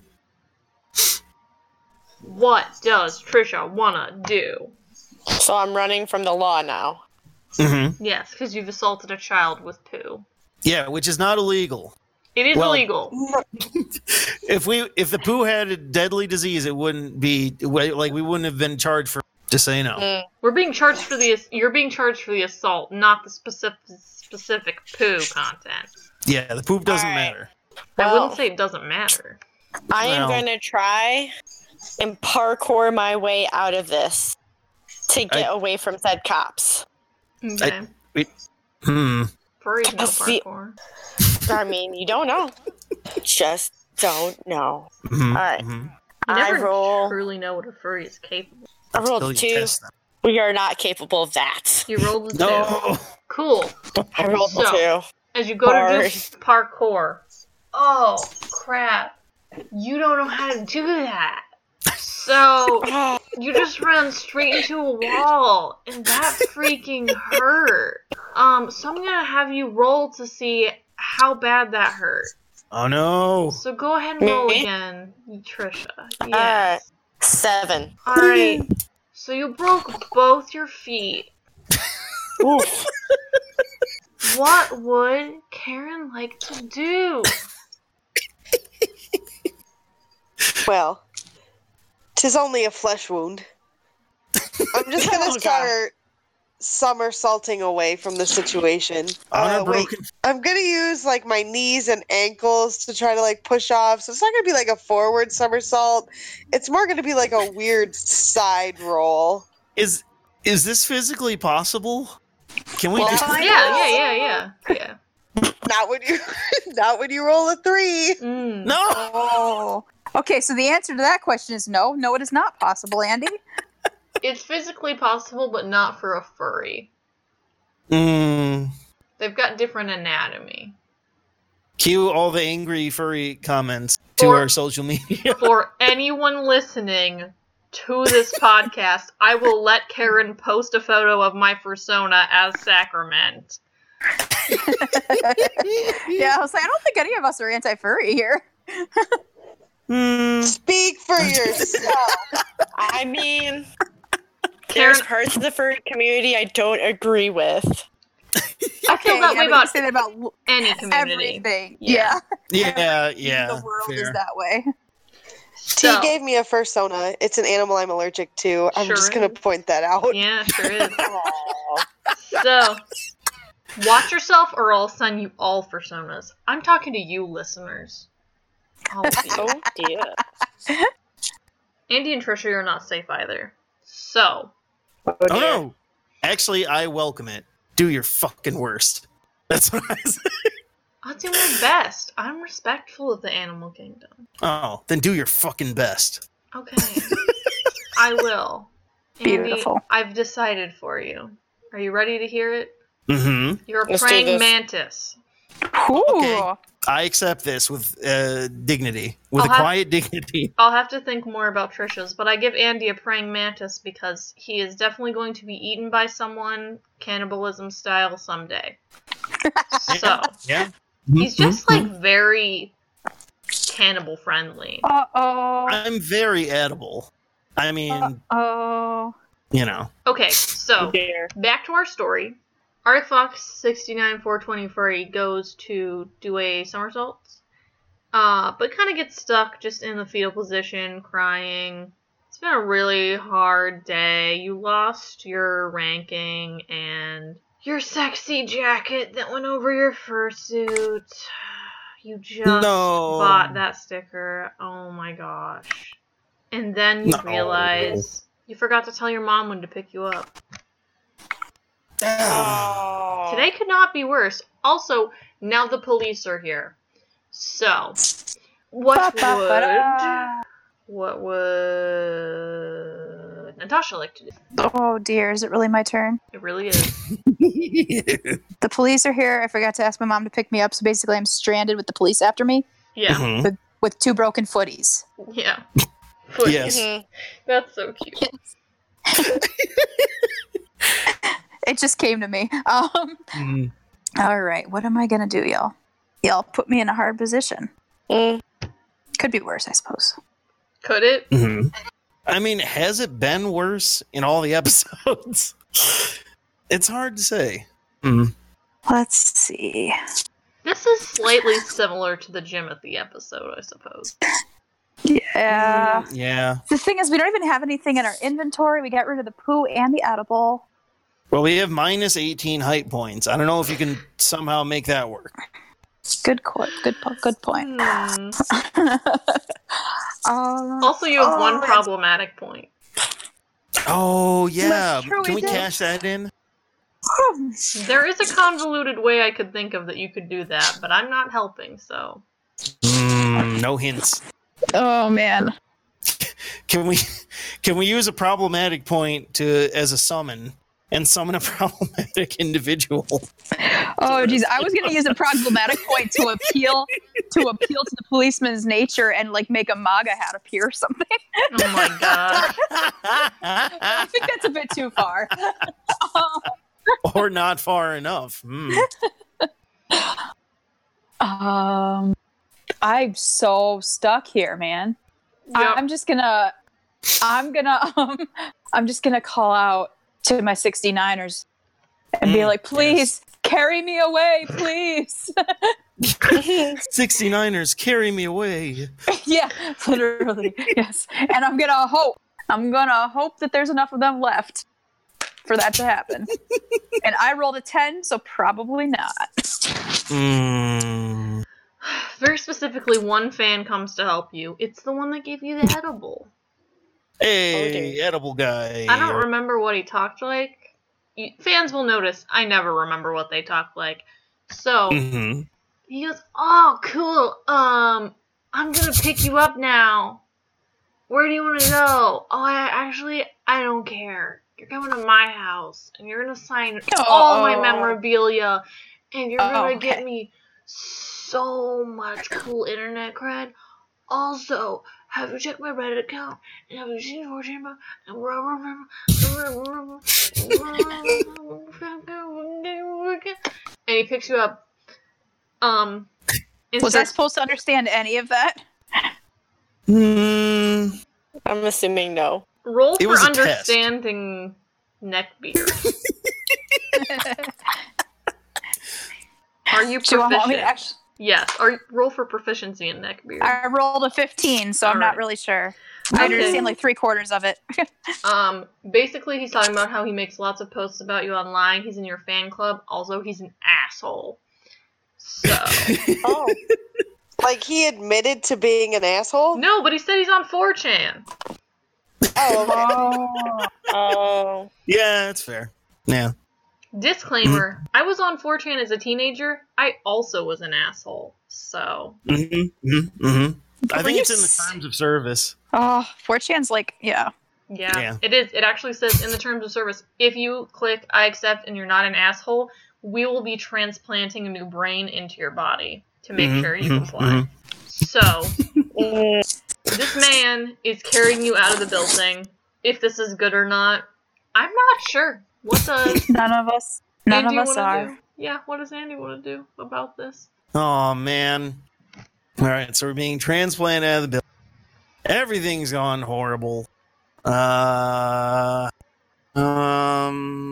Speaker 1: What does Trisha wanna do?
Speaker 5: So I'm running from the law now.
Speaker 4: Mm-hmm.
Speaker 1: Yes, because you've assaulted a child with poo.
Speaker 4: Yeah, which is not illegal.
Speaker 1: It is
Speaker 4: Well-
Speaker 1: illegal.
Speaker 4: If we if the poo had a deadly disease, it wouldn't be like we wouldn't have been charged for. Just so you know.
Speaker 5: Mm.
Speaker 1: We're being charged for the you're being charged for the assault, not the specific specific poo content.
Speaker 4: Yeah, the poop doesn't
Speaker 5: Alright.
Speaker 4: matter.
Speaker 1: I
Speaker 5: Well,
Speaker 1: wouldn't say it doesn't matter.
Speaker 5: I am
Speaker 4: Well.
Speaker 5: going to try and parkour my way out of this to get
Speaker 4: I-
Speaker 5: away from said cops.
Speaker 1: Okay.
Speaker 4: Hmm.
Speaker 1: Furries no
Speaker 5: See-
Speaker 1: parkour.
Speaker 5: I mean, you don't know. Just don't know.
Speaker 4: Mhm,
Speaker 5: Alright.
Speaker 4: mhm.
Speaker 1: You
Speaker 5: I
Speaker 1: never
Speaker 5: roll.
Speaker 1: truly know what a furry is capable.
Speaker 5: I
Speaker 4: Until
Speaker 5: rolled
Speaker 4: you
Speaker 5: two.
Speaker 4: test them.
Speaker 5: We are not capable of that.
Speaker 1: You rolled a two.
Speaker 4: No.
Speaker 1: Cool.
Speaker 5: I rolled
Speaker 1: So-
Speaker 5: a two.
Speaker 1: As you go to do parkour. Oh, crap. You don't know how to do that. So,
Speaker 5: Oh,
Speaker 1: you just ran straight into a wall, and that freaking hurt. Um, so I'm gonna have you roll to see how bad that hurt.
Speaker 4: Oh no.
Speaker 1: So go ahead and roll
Speaker 5: Me?
Speaker 1: again, Trisha. Yes.
Speaker 5: seven.
Speaker 1: Alright. So you broke both your feet.
Speaker 5: Oof.
Speaker 1: What would Karen like to do?
Speaker 2: Well, tis only a flesh wound. I'm just gonna
Speaker 5: Oh, God.
Speaker 2: start somersaulting away from the situation.
Speaker 4: On
Speaker 2: Uh,
Speaker 4: a
Speaker 2: wait,
Speaker 4: broken.
Speaker 2: I'm gonna use like my knees and ankles to try to like push off. So it's not gonna be like a forward somersault. It's more gonna be like a weird side roll.
Speaker 4: Is is this physically possible? Can we
Speaker 5: Well,
Speaker 4: just?
Speaker 5: I-
Speaker 1: Yeah, yeah, yeah, yeah. Yeah.
Speaker 2: Not when you, not when you roll a three.
Speaker 1: Mm.
Speaker 4: No.
Speaker 3: Oh. Okay, so the answer to that question is no. No, it is not possible, Andy.
Speaker 1: It's physically possible, but not for a furry.
Speaker 4: Mm.
Speaker 1: They've got different anatomy.
Speaker 4: Cue all the angry furry comments to
Speaker 1: Or-
Speaker 4: our social media.
Speaker 1: For anyone listening to this podcast, I will let Karen post a photo of my persona as Sacrament.
Speaker 3: Yeah, I was like, I don't think any of us are anti-furry here.
Speaker 4: Hmm.
Speaker 2: Speak for yourself.
Speaker 5: I mean,
Speaker 1: Karen,
Speaker 5: there's parts of the furry community I don't agree with.
Speaker 1: I feel
Speaker 3: Okay,
Speaker 1: that
Speaker 3: yeah,
Speaker 1: way
Speaker 3: but you
Speaker 1: about
Speaker 3: say that about l-
Speaker 1: any community.
Speaker 3: everything.
Speaker 1: Yeah.
Speaker 3: Yeah,
Speaker 4: Yeah, yeah.
Speaker 3: the world
Speaker 4: fair.
Speaker 3: is that way.
Speaker 2: T
Speaker 1: So,
Speaker 2: gave me a fursona. It's an animal I'm allergic to. I'm
Speaker 1: Sure
Speaker 2: just gonna
Speaker 1: is.
Speaker 2: point that out.
Speaker 1: yeah, sure is.
Speaker 5: Aw.
Speaker 1: So, watch yourself or I'll send you all personas. I'm talking to you, listeners. All of you.
Speaker 5: Oh dear.
Speaker 1: Andy and Trisha are not safe either. So,
Speaker 5: Oh,
Speaker 4: Oh
Speaker 5: dear.
Speaker 4: no. Actually, I welcome it. Do your fucking worst. That's what I say.
Speaker 1: I'll do my best. I'm respectful of the animal kingdom.
Speaker 4: Oh, then do your fucking best.
Speaker 1: Okay. I will. Andy,
Speaker 3: Beautiful.
Speaker 1: I've decided for you. Are you ready to hear it?
Speaker 4: Mm-hmm.
Speaker 1: You're a
Speaker 5: Let's do
Speaker 1: praying
Speaker 5: this.
Speaker 1: mantis.
Speaker 3: Ooh.
Speaker 4: Okay. I accept this with uh, dignity, with
Speaker 1: I'll
Speaker 4: a
Speaker 1: have-
Speaker 4: quiet dignity.
Speaker 1: I'll have to think more about Trisha's, but I give Andy a praying mantis because he is definitely going to be eaten by someone, cannibalism style, someday. So,
Speaker 4: Yeah.
Speaker 1: he's just, like, very cannibal friendly.
Speaker 3: Uh oh.
Speaker 4: I'm very edible. I mean,
Speaker 3: Oh.
Speaker 4: you know.
Speaker 1: Okay, so, back to our story. Arctic Fox sixty-nine four twenty-three goes to do a somersault, uh, but kind of gets stuck just in the fetal position, crying. It's been a really hard day. You lost your ranking and your sexy jacket that went over your fursuit. You just
Speaker 4: No.
Speaker 1: bought that sticker. Oh my gosh. And then you
Speaker 4: No.
Speaker 1: realize you forgot to tell your mom when to pick you up.
Speaker 5: Oh.
Speaker 1: Today could not be worse. Also, now the police are here. So, what would
Speaker 3: Ba-ba-ba-da.
Speaker 1: what would Natasha like to do?
Speaker 3: Oh dear, is it really my turn?
Speaker 1: It really is.
Speaker 3: The police are here. I forgot to ask my mom to pick me up, so basically I'm stranded with the police after me
Speaker 1: Yeah,
Speaker 4: Mhm.
Speaker 3: with two broken footies.
Speaker 1: yeah.
Speaker 4: Yes.
Speaker 5: Mhm.
Speaker 1: That's so cute.
Speaker 3: It just came to me. Um,
Speaker 4: Mm.
Speaker 3: all right, what am I gonna do, y'all? Y'all put me in a hard position.
Speaker 5: Mm.
Speaker 3: Could be worse, I suppose.
Speaker 1: Could it?
Speaker 4: Mhm. I mean, has it been worse in all the episodes? It's hard to say. Mm.
Speaker 3: Let's see.
Speaker 1: This is slightly similar to the Jimothy episode, I suppose.
Speaker 3: Yeah.
Speaker 4: Yeah.
Speaker 3: The thing is, we don't even have anything in our inventory. We got rid of the poo and the edible.
Speaker 4: Well, we have minus eighteen height points. I don't know if you can somehow make that work.
Speaker 3: Good point. Good po- Good point.
Speaker 1: Hmm.
Speaker 3: um,
Speaker 1: Also, you have
Speaker 3: oh,
Speaker 1: one
Speaker 3: that's-
Speaker 1: problematic point.
Speaker 4: Oh, yeah.
Speaker 3: That's true,
Speaker 4: Can
Speaker 3: we
Speaker 4: we
Speaker 3: did.
Speaker 4: cash that in?
Speaker 1: There is a convoluted way I could think of that you could do that, but I'm not helping, so.
Speaker 4: Mm, no hints.
Speaker 3: Oh man.
Speaker 4: Can we can we use a problematic point to as a summon and summon a problematic individual?
Speaker 3: Oh geez, I was gonna use a problematic point to appeal to appeal to the policeman's nature and like make a MAGA hat appear or something.
Speaker 1: Oh my god.
Speaker 3: I think that's a bit too far.
Speaker 4: Or not far enough. Mm.
Speaker 3: Um, I'm so stuck here, man.
Speaker 1: Yep.
Speaker 3: I'm just gonna, I'm gonna, um, I'm just gonna call out to my sixty-niners and be
Speaker 4: Mm,
Speaker 3: like, please carry me away, please.
Speaker 4: sixty-niners, carry me away.
Speaker 3: Yeah, literally, yes. And I'm gonna hope, I'm gonna hope that there's enough of them left for that to happen. And I rolled a ten, so probably not.
Speaker 4: Mm.
Speaker 1: Very specifically, one fan comes to help you. It's the one that gave you the edible.
Speaker 4: Hey, edible guy.
Speaker 1: I don't remember what he talked like. You, fans will notice I never remember what they talk like. So,
Speaker 4: Mhm.
Speaker 1: he goes, oh, cool. Um, I'm gonna pick you up now. Where do you want to go? Oh, I actually, I don't care. You're coming to my house, and you're gonna sign all my
Speaker 3: Oh.
Speaker 1: memorabilia, and you're
Speaker 3: Oh,
Speaker 1: gonna
Speaker 3: okay.
Speaker 1: get me so much cool internet cred. Also, have you checked my Reddit account? And have you seen four Chamber? And and he picks you up. Um, and
Speaker 3: Was I
Speaker 1: starts-
Speaker 3: supposed to understand any of that?
Speaker 4: Mm.
Speaker 5: I'm assuming no.
Speaker 1: roll
Speaker 4: It
Speaker 1: for
Speaker 4: was a test.
Speaker 1: understanding neckbeard? Are you
Speaker 3: Do you want me to
Speaker 1: proficient?
Speaker 3: actually?
Speaker 1: Yes. Or roll for proficiency in neckbeard.
Speaker 3: I rolled a fifteen, so I'm not
Speaker 1: Alright.
Speaker 3: really sure. I
Speaker 1: Okay.
Speaker 3: understand like three quarters of it.
Speaker 1: Um, basically, he's talking about how he makes lots of posts about you online. He's in your fan club. Also, he's an asshole. So
Speaker 2: Oh. Like he admitted to being an asshole?
Speaker 1: no, but he said he's on four chan.
Speaker 2: Oh, okay.
Speaker 5: Oh.
Speaker 4: Yeah, that's fair. Yeah.
Speaker 1: Disclaimer: I was on four chan as a teenager. I also was an asshole. So
Speaker 4: Mm-hmm. Mm-hmm. Mm-hmm. I
Speaker 3: Were
Speaker 4: think
Speaker 3: you
Speaker 4: it's in the
Speaker 3: s-
Speaker 4: terms of service.
Speaker 3: Oh, four chan's like, yeah.
Speaker 1: yeah,
Speaker 4: Yeah.
Speaker 1: it is. It actually says in the terms of service, if you click "I accept" and you're not an asshole, we will be transplanting a new brain into your body to make
Speaker 4: Mhm,
Speaker 1: sure you
Speaker 4: mhm,
Speaker 1: comply.
Speaker 4: mhm.
Speaker 1: So, this man is carrying you out of the building. If this is good or not, I'm not sure. What does
Speaker 3: None of us, none
Speaker 1: Andy
Speaker 3: of us
Speaker 1: want
Speaker 3: are.
Speaker 1: to do? Yeah, what does Andy want to do about this?
Speaker 4: Oh man. All right, so we're being transplanted out of the building. Everything's gone horrible. Uh, um,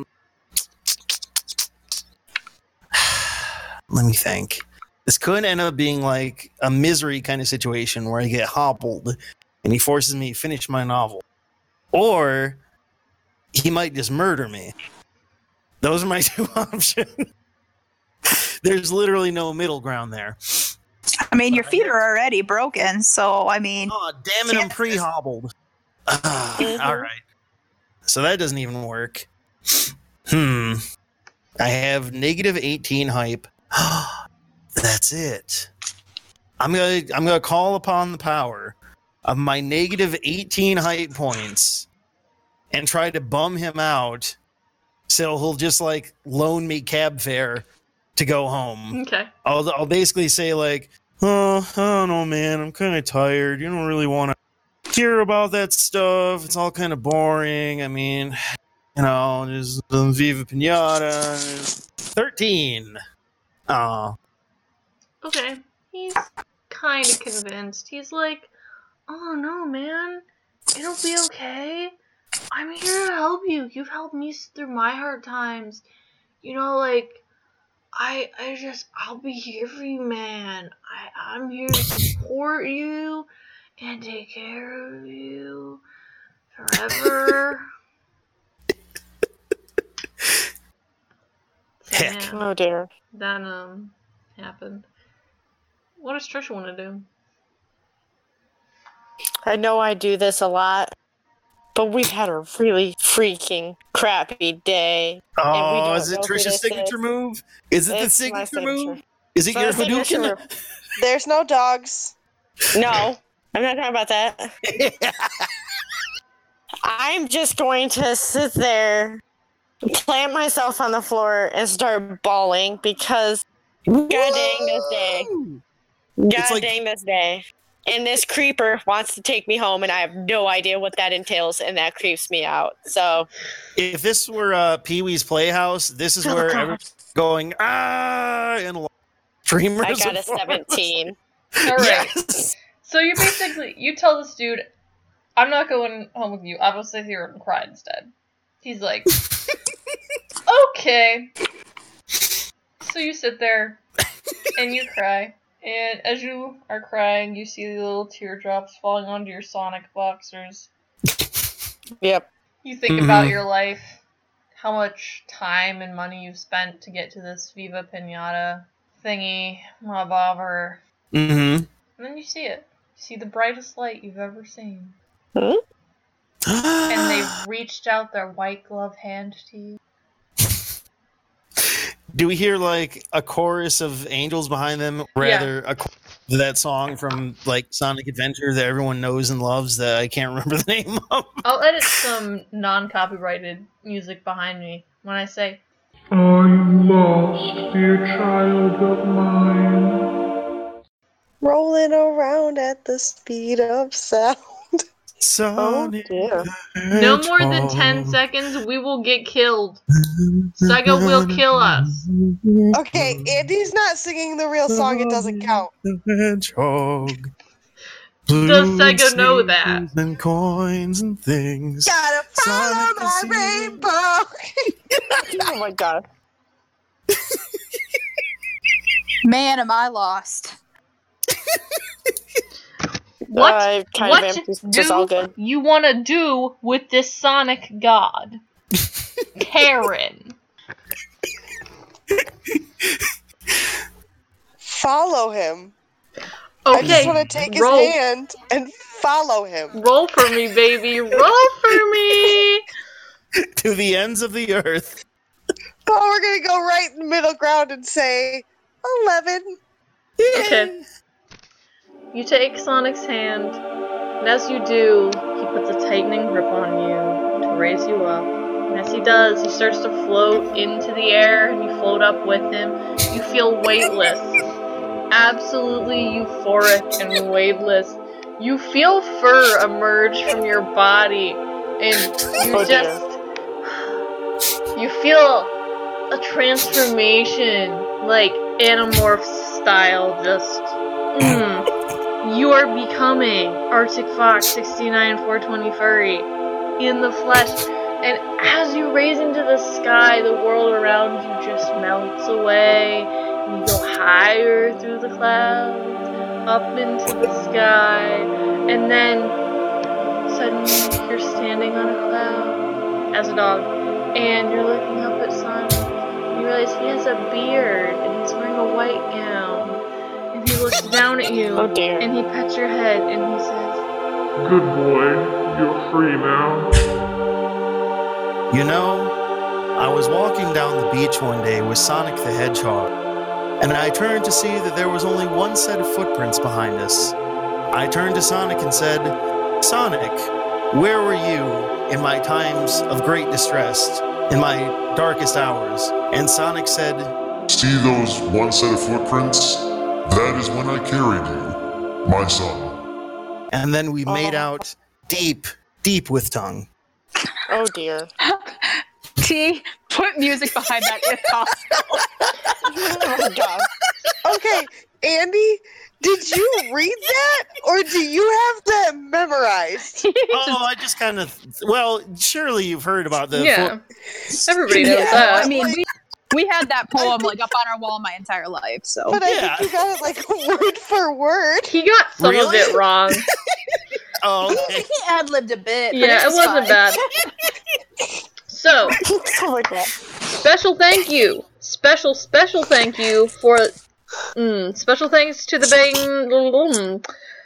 Speaker 4: let me think. This could end up being like a misery kind of situation where I get hobbled and he forces me to finish my novel. Or he might just murder me. Those are my two options. There's literally no middle ground there.
Speaker 3: I mean, your feet are already broken, so I mean,
Speaker 4: Oh, damn it, I'm pre-hobbled. Ah,
Speaker 5: Mhm.
Speaker 4: all right. So that doesn't even work. Hmm. I have negative eighteen hype. That's it. I'm gonna I'm gonna call upon the power of my negative eighteen hype points and try to bum him out so he'll just like loan me cab fare to go home.
Speaker 1: Okay.
Speaker 4: I'll I'll basically say like, oh, I don't know, man, I'm kind of tired. You don't really want to hear about that stuff. It's all kind of boring. I mean, you know, there's um, Viva Pinata. thirteen. Oh,
Speaker 1: Okay. He's kind of convinced. He's like, oh no, man. It'll be okay. I'm here to help you. You've helped me through my hard times. You know, like, I I just, I'll be here for you, man. I, I'm here to support you and take care of you forever. So,
Speaker 4: Heck.
Speaker 1: yeah,
Speaker 5: Oh dear.
Speaker 1: that, um, happened. What does Trisha want to do?
Speaker 5: I know I do this a lot, but we've had a really freaking crappy day. And we
Speaker 4: oh,
Speaker 5: don't
Speaker 4: is it
Speaker 5: know who
Speaker 4: Trisha's
Speaker 5: this
Speaker 4: signature
Speaker 5: is.
Speaker 4: move? Is it the
Speaker 5: It's my
Speaker 4: signature
Speaker 5: signature.
Speaker 4: move? Is it
Speaker 5: It's
Speaker 4: your
Speaker 5: my signature
Speaker 4: Hadouken?
Speaker 5: move.
Speaker 2: There's no dogs.
Speaker 5: No, I'm not talking about that. I'm just going to sit there, plant myself on the floor, and start bawling because God dang this day.
Speaker 4: Woo!
Speaker 5: God
Speaker 4: It's like-
Speaker 5: dang this day. And this creeper wants to take me home, and I have no idea what that entails, and that creeps me out. So,
Speaker 4: If this were uh, Pee Wee's Playhouse, this is
Speaker 5: Oh,
Speaker 4: where
Speaker 5: God.
Speaker 4: everyone's going, ah, and streamers.
Speaker 5: I got a
Speaker 4: of force.
Speaker 5: seventeen.
Speaker 1: Alright.
Speaker 4: Yes.
Speaker 1: So you basically, you tell this dude, I'm not going home with you. I will sit here and cry instead. He's like, okay. So you sit there and you cry. And as you are crying, you see the little teardrops falling onto your Sonic boxers.
Speaker 5: Yep.
Speaker 1: You think
Speaker 4: Mhm.
Speaker 1: about your life, how much time and money you've spent to get to this Viva Pinata thingy, blah bobber.
Speaker 4: Mm-hmm.
Speaker 1: And then you see it. You see the brightest light you've ever seen.
Speaker 5: Hmm?
Speaker 1: And they've reached out their white glove hand to you.
Speaker 4: Do we hear like a chorus of angels behind them? Rather, a chorus of that song from like Sonic Adventure that everyone knows and loves that I can't remember the name of.
Speaker 1: I'll edit some non-copyrighted music behind me when I say,
Speaker 7: Are you lost, dear child of mine?
Speaker 2: Rolling around at the speed of sound.
Speaker 4: Sonic
Speaker 5: dear.
Speaker 1: no more than ten seconds, we will get killed. Sega will kill us.
Speaker 2: Okay, Andy's not singing the real song, it doesn't count.
Speaker 4: Hedgehog.
Speaker 1: Does Sega
Speaker 4: Blue
Speaker 1: know that?
Speaker 4: sleeves And coins and things.
Speaker 2: Gotta follow
Speaker 4: Sonic
Speaker 2: my
Speaker 4: is here.
Speaker 2: rainbow.
Speaker 5: Oh my god.
Speaker 3: man, am I lost.
Speaker 1: What,
Speaker 5: I kind
Speaker 1: what
Speaker 5: of am. It's just all
Speaker 1: do
Speaker 5: good.
Speaker 1: you want to do with this Sonic God? Karen.
Speaker 2: Follow him. I just
Speaker 1: Okay,
Speaker 2: want to take his
Speaker 1: roll,
Speaker 2: hand and follow him.
Speaker 1: roll for me, baby. Roll for me.
Speaker 4: To the ends of the earth.
Speaker 2: Oh, we're gonna go right in the middle ground and say eleven.
Speaker 1: Okay. You take Sonic's hand, and as you do, he puts a tightening grip on you to raise you up, And as he does, he starts to float into the air, and you float up with him. You feel weightless. Absolutely euphoric and weightless. You feel fur emerge from your body, and you
Speaker 5: Oh, dear.
Speaker 1: just... You feel a transformation, like Animorph style, just... Mm, you are becoming Arctic Fox sixty-nine four twenty Furry in the flesh. And as you raise into the sky, the world around you just melts away. And you go higher through the clouds, up into the sky, and then suddenly you're standing on a cloud as a dog, and you're looking up at Sonic. You realize he has a beard, and he's wearing a white gown, and he looks down at you,
Speaker 5: Oh dear.
Speaker 1: and he pets your head, and he says,
Speaker 7: Good boy, you're free now.
Speaker 4: You know, I was walking down the beach one day with Sonic the Hedgehog, and I turned to see that there was only one set of footprints behind us. I turned to Sonic and said, Sonic, where were you in my times of great distress, in my darkest hours? And Sonic said,
Speaker 8: See those one set of footprints? That is when I carried you, my son.
Speaker 4: and then we made
Speaker 5: Oh.
Speaker 4: out deep, deep with tongue.
Speaker 5: Oh dear.
Speaker 3: T, put music behind that if possible.
Speaker 5: Oh god.
Speaker 2: Okay, Andy, did you read that, or do you have that memorized?
Speaker 4: Oh, I just kind of, well, surely you've heard about the...
Speaker 1: yeah, everybody knows
Speaker 3: Yeah,
Speaker 1: that.
Speaker 3: I mean, we, we had that poem like up on our wall my entire life, so.
Speaker 2: But I
Speaker 4: Yeah.
Speaker 2: think you got it like word for word.
Speaker 1: He got some
Speaker 4: Really?
Speaker 1: of it wrong.
Speaker 4: Oh, okay.
Speaker 3: He ad-libbed a bit. but
Speaker 1: Yeah, it
Speaker 3: was
Speaker 1: wasn't
Speaker 3: fine.
Speaker 1: bad. So,
Speaker 5: Oh my god.
Speaker 1: special thank you. Special, special thank you for... Mm, special thanks to the bang... Mm,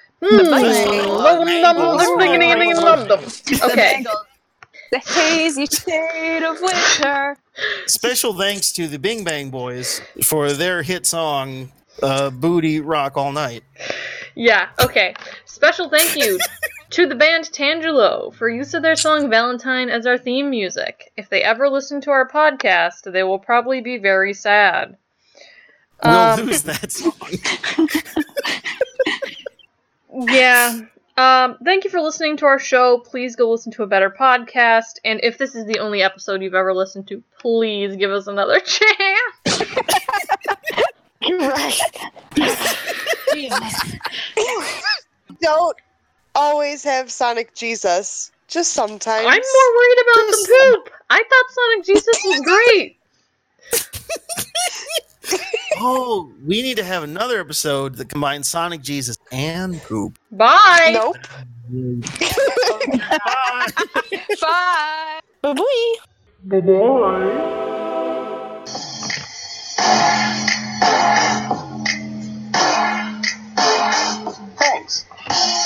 Speaker 3: The
Speaker 1: okay.
Speaker 3: Bangles. The hazy shade of winter.
Speaker 4: Special thanks to the Bing Bang Boys for their hit song, uh, Booty Rock All Night.
Speaker 1: Yeah, okay. Special thank you to the band Tangelo for use of their song Valentine as our theme music. If they ever listen to our podcast, they will probably be very sad.
Speaker 4: We'll
Speaker 1: Um,
Speaker 4: lose that song.
Speaker 1: Yeah. Um, thank you for listening to our show. Please go listen to a better podcast. And if this is the only episode you've ever listened to, please give us another chance.
Speaker 5: You're right.
Speaker 2: Don't always have Sonic Jesus. Just sometimes.
Speaker 1: I'm more worried about the poop. I thought Sonic Jesus was great.
Speaker 4: Oh, we need to have another episode that combines Sonic Jesus and poop.
Speaker 1: Bye.
Speaker 2: Nope.
Speaker 4: Bye.
Speaker 3: Bye.
Speaker 5: Bye-bye.
Speaker 7: Bye-bye.
Speaker 6: Thanks.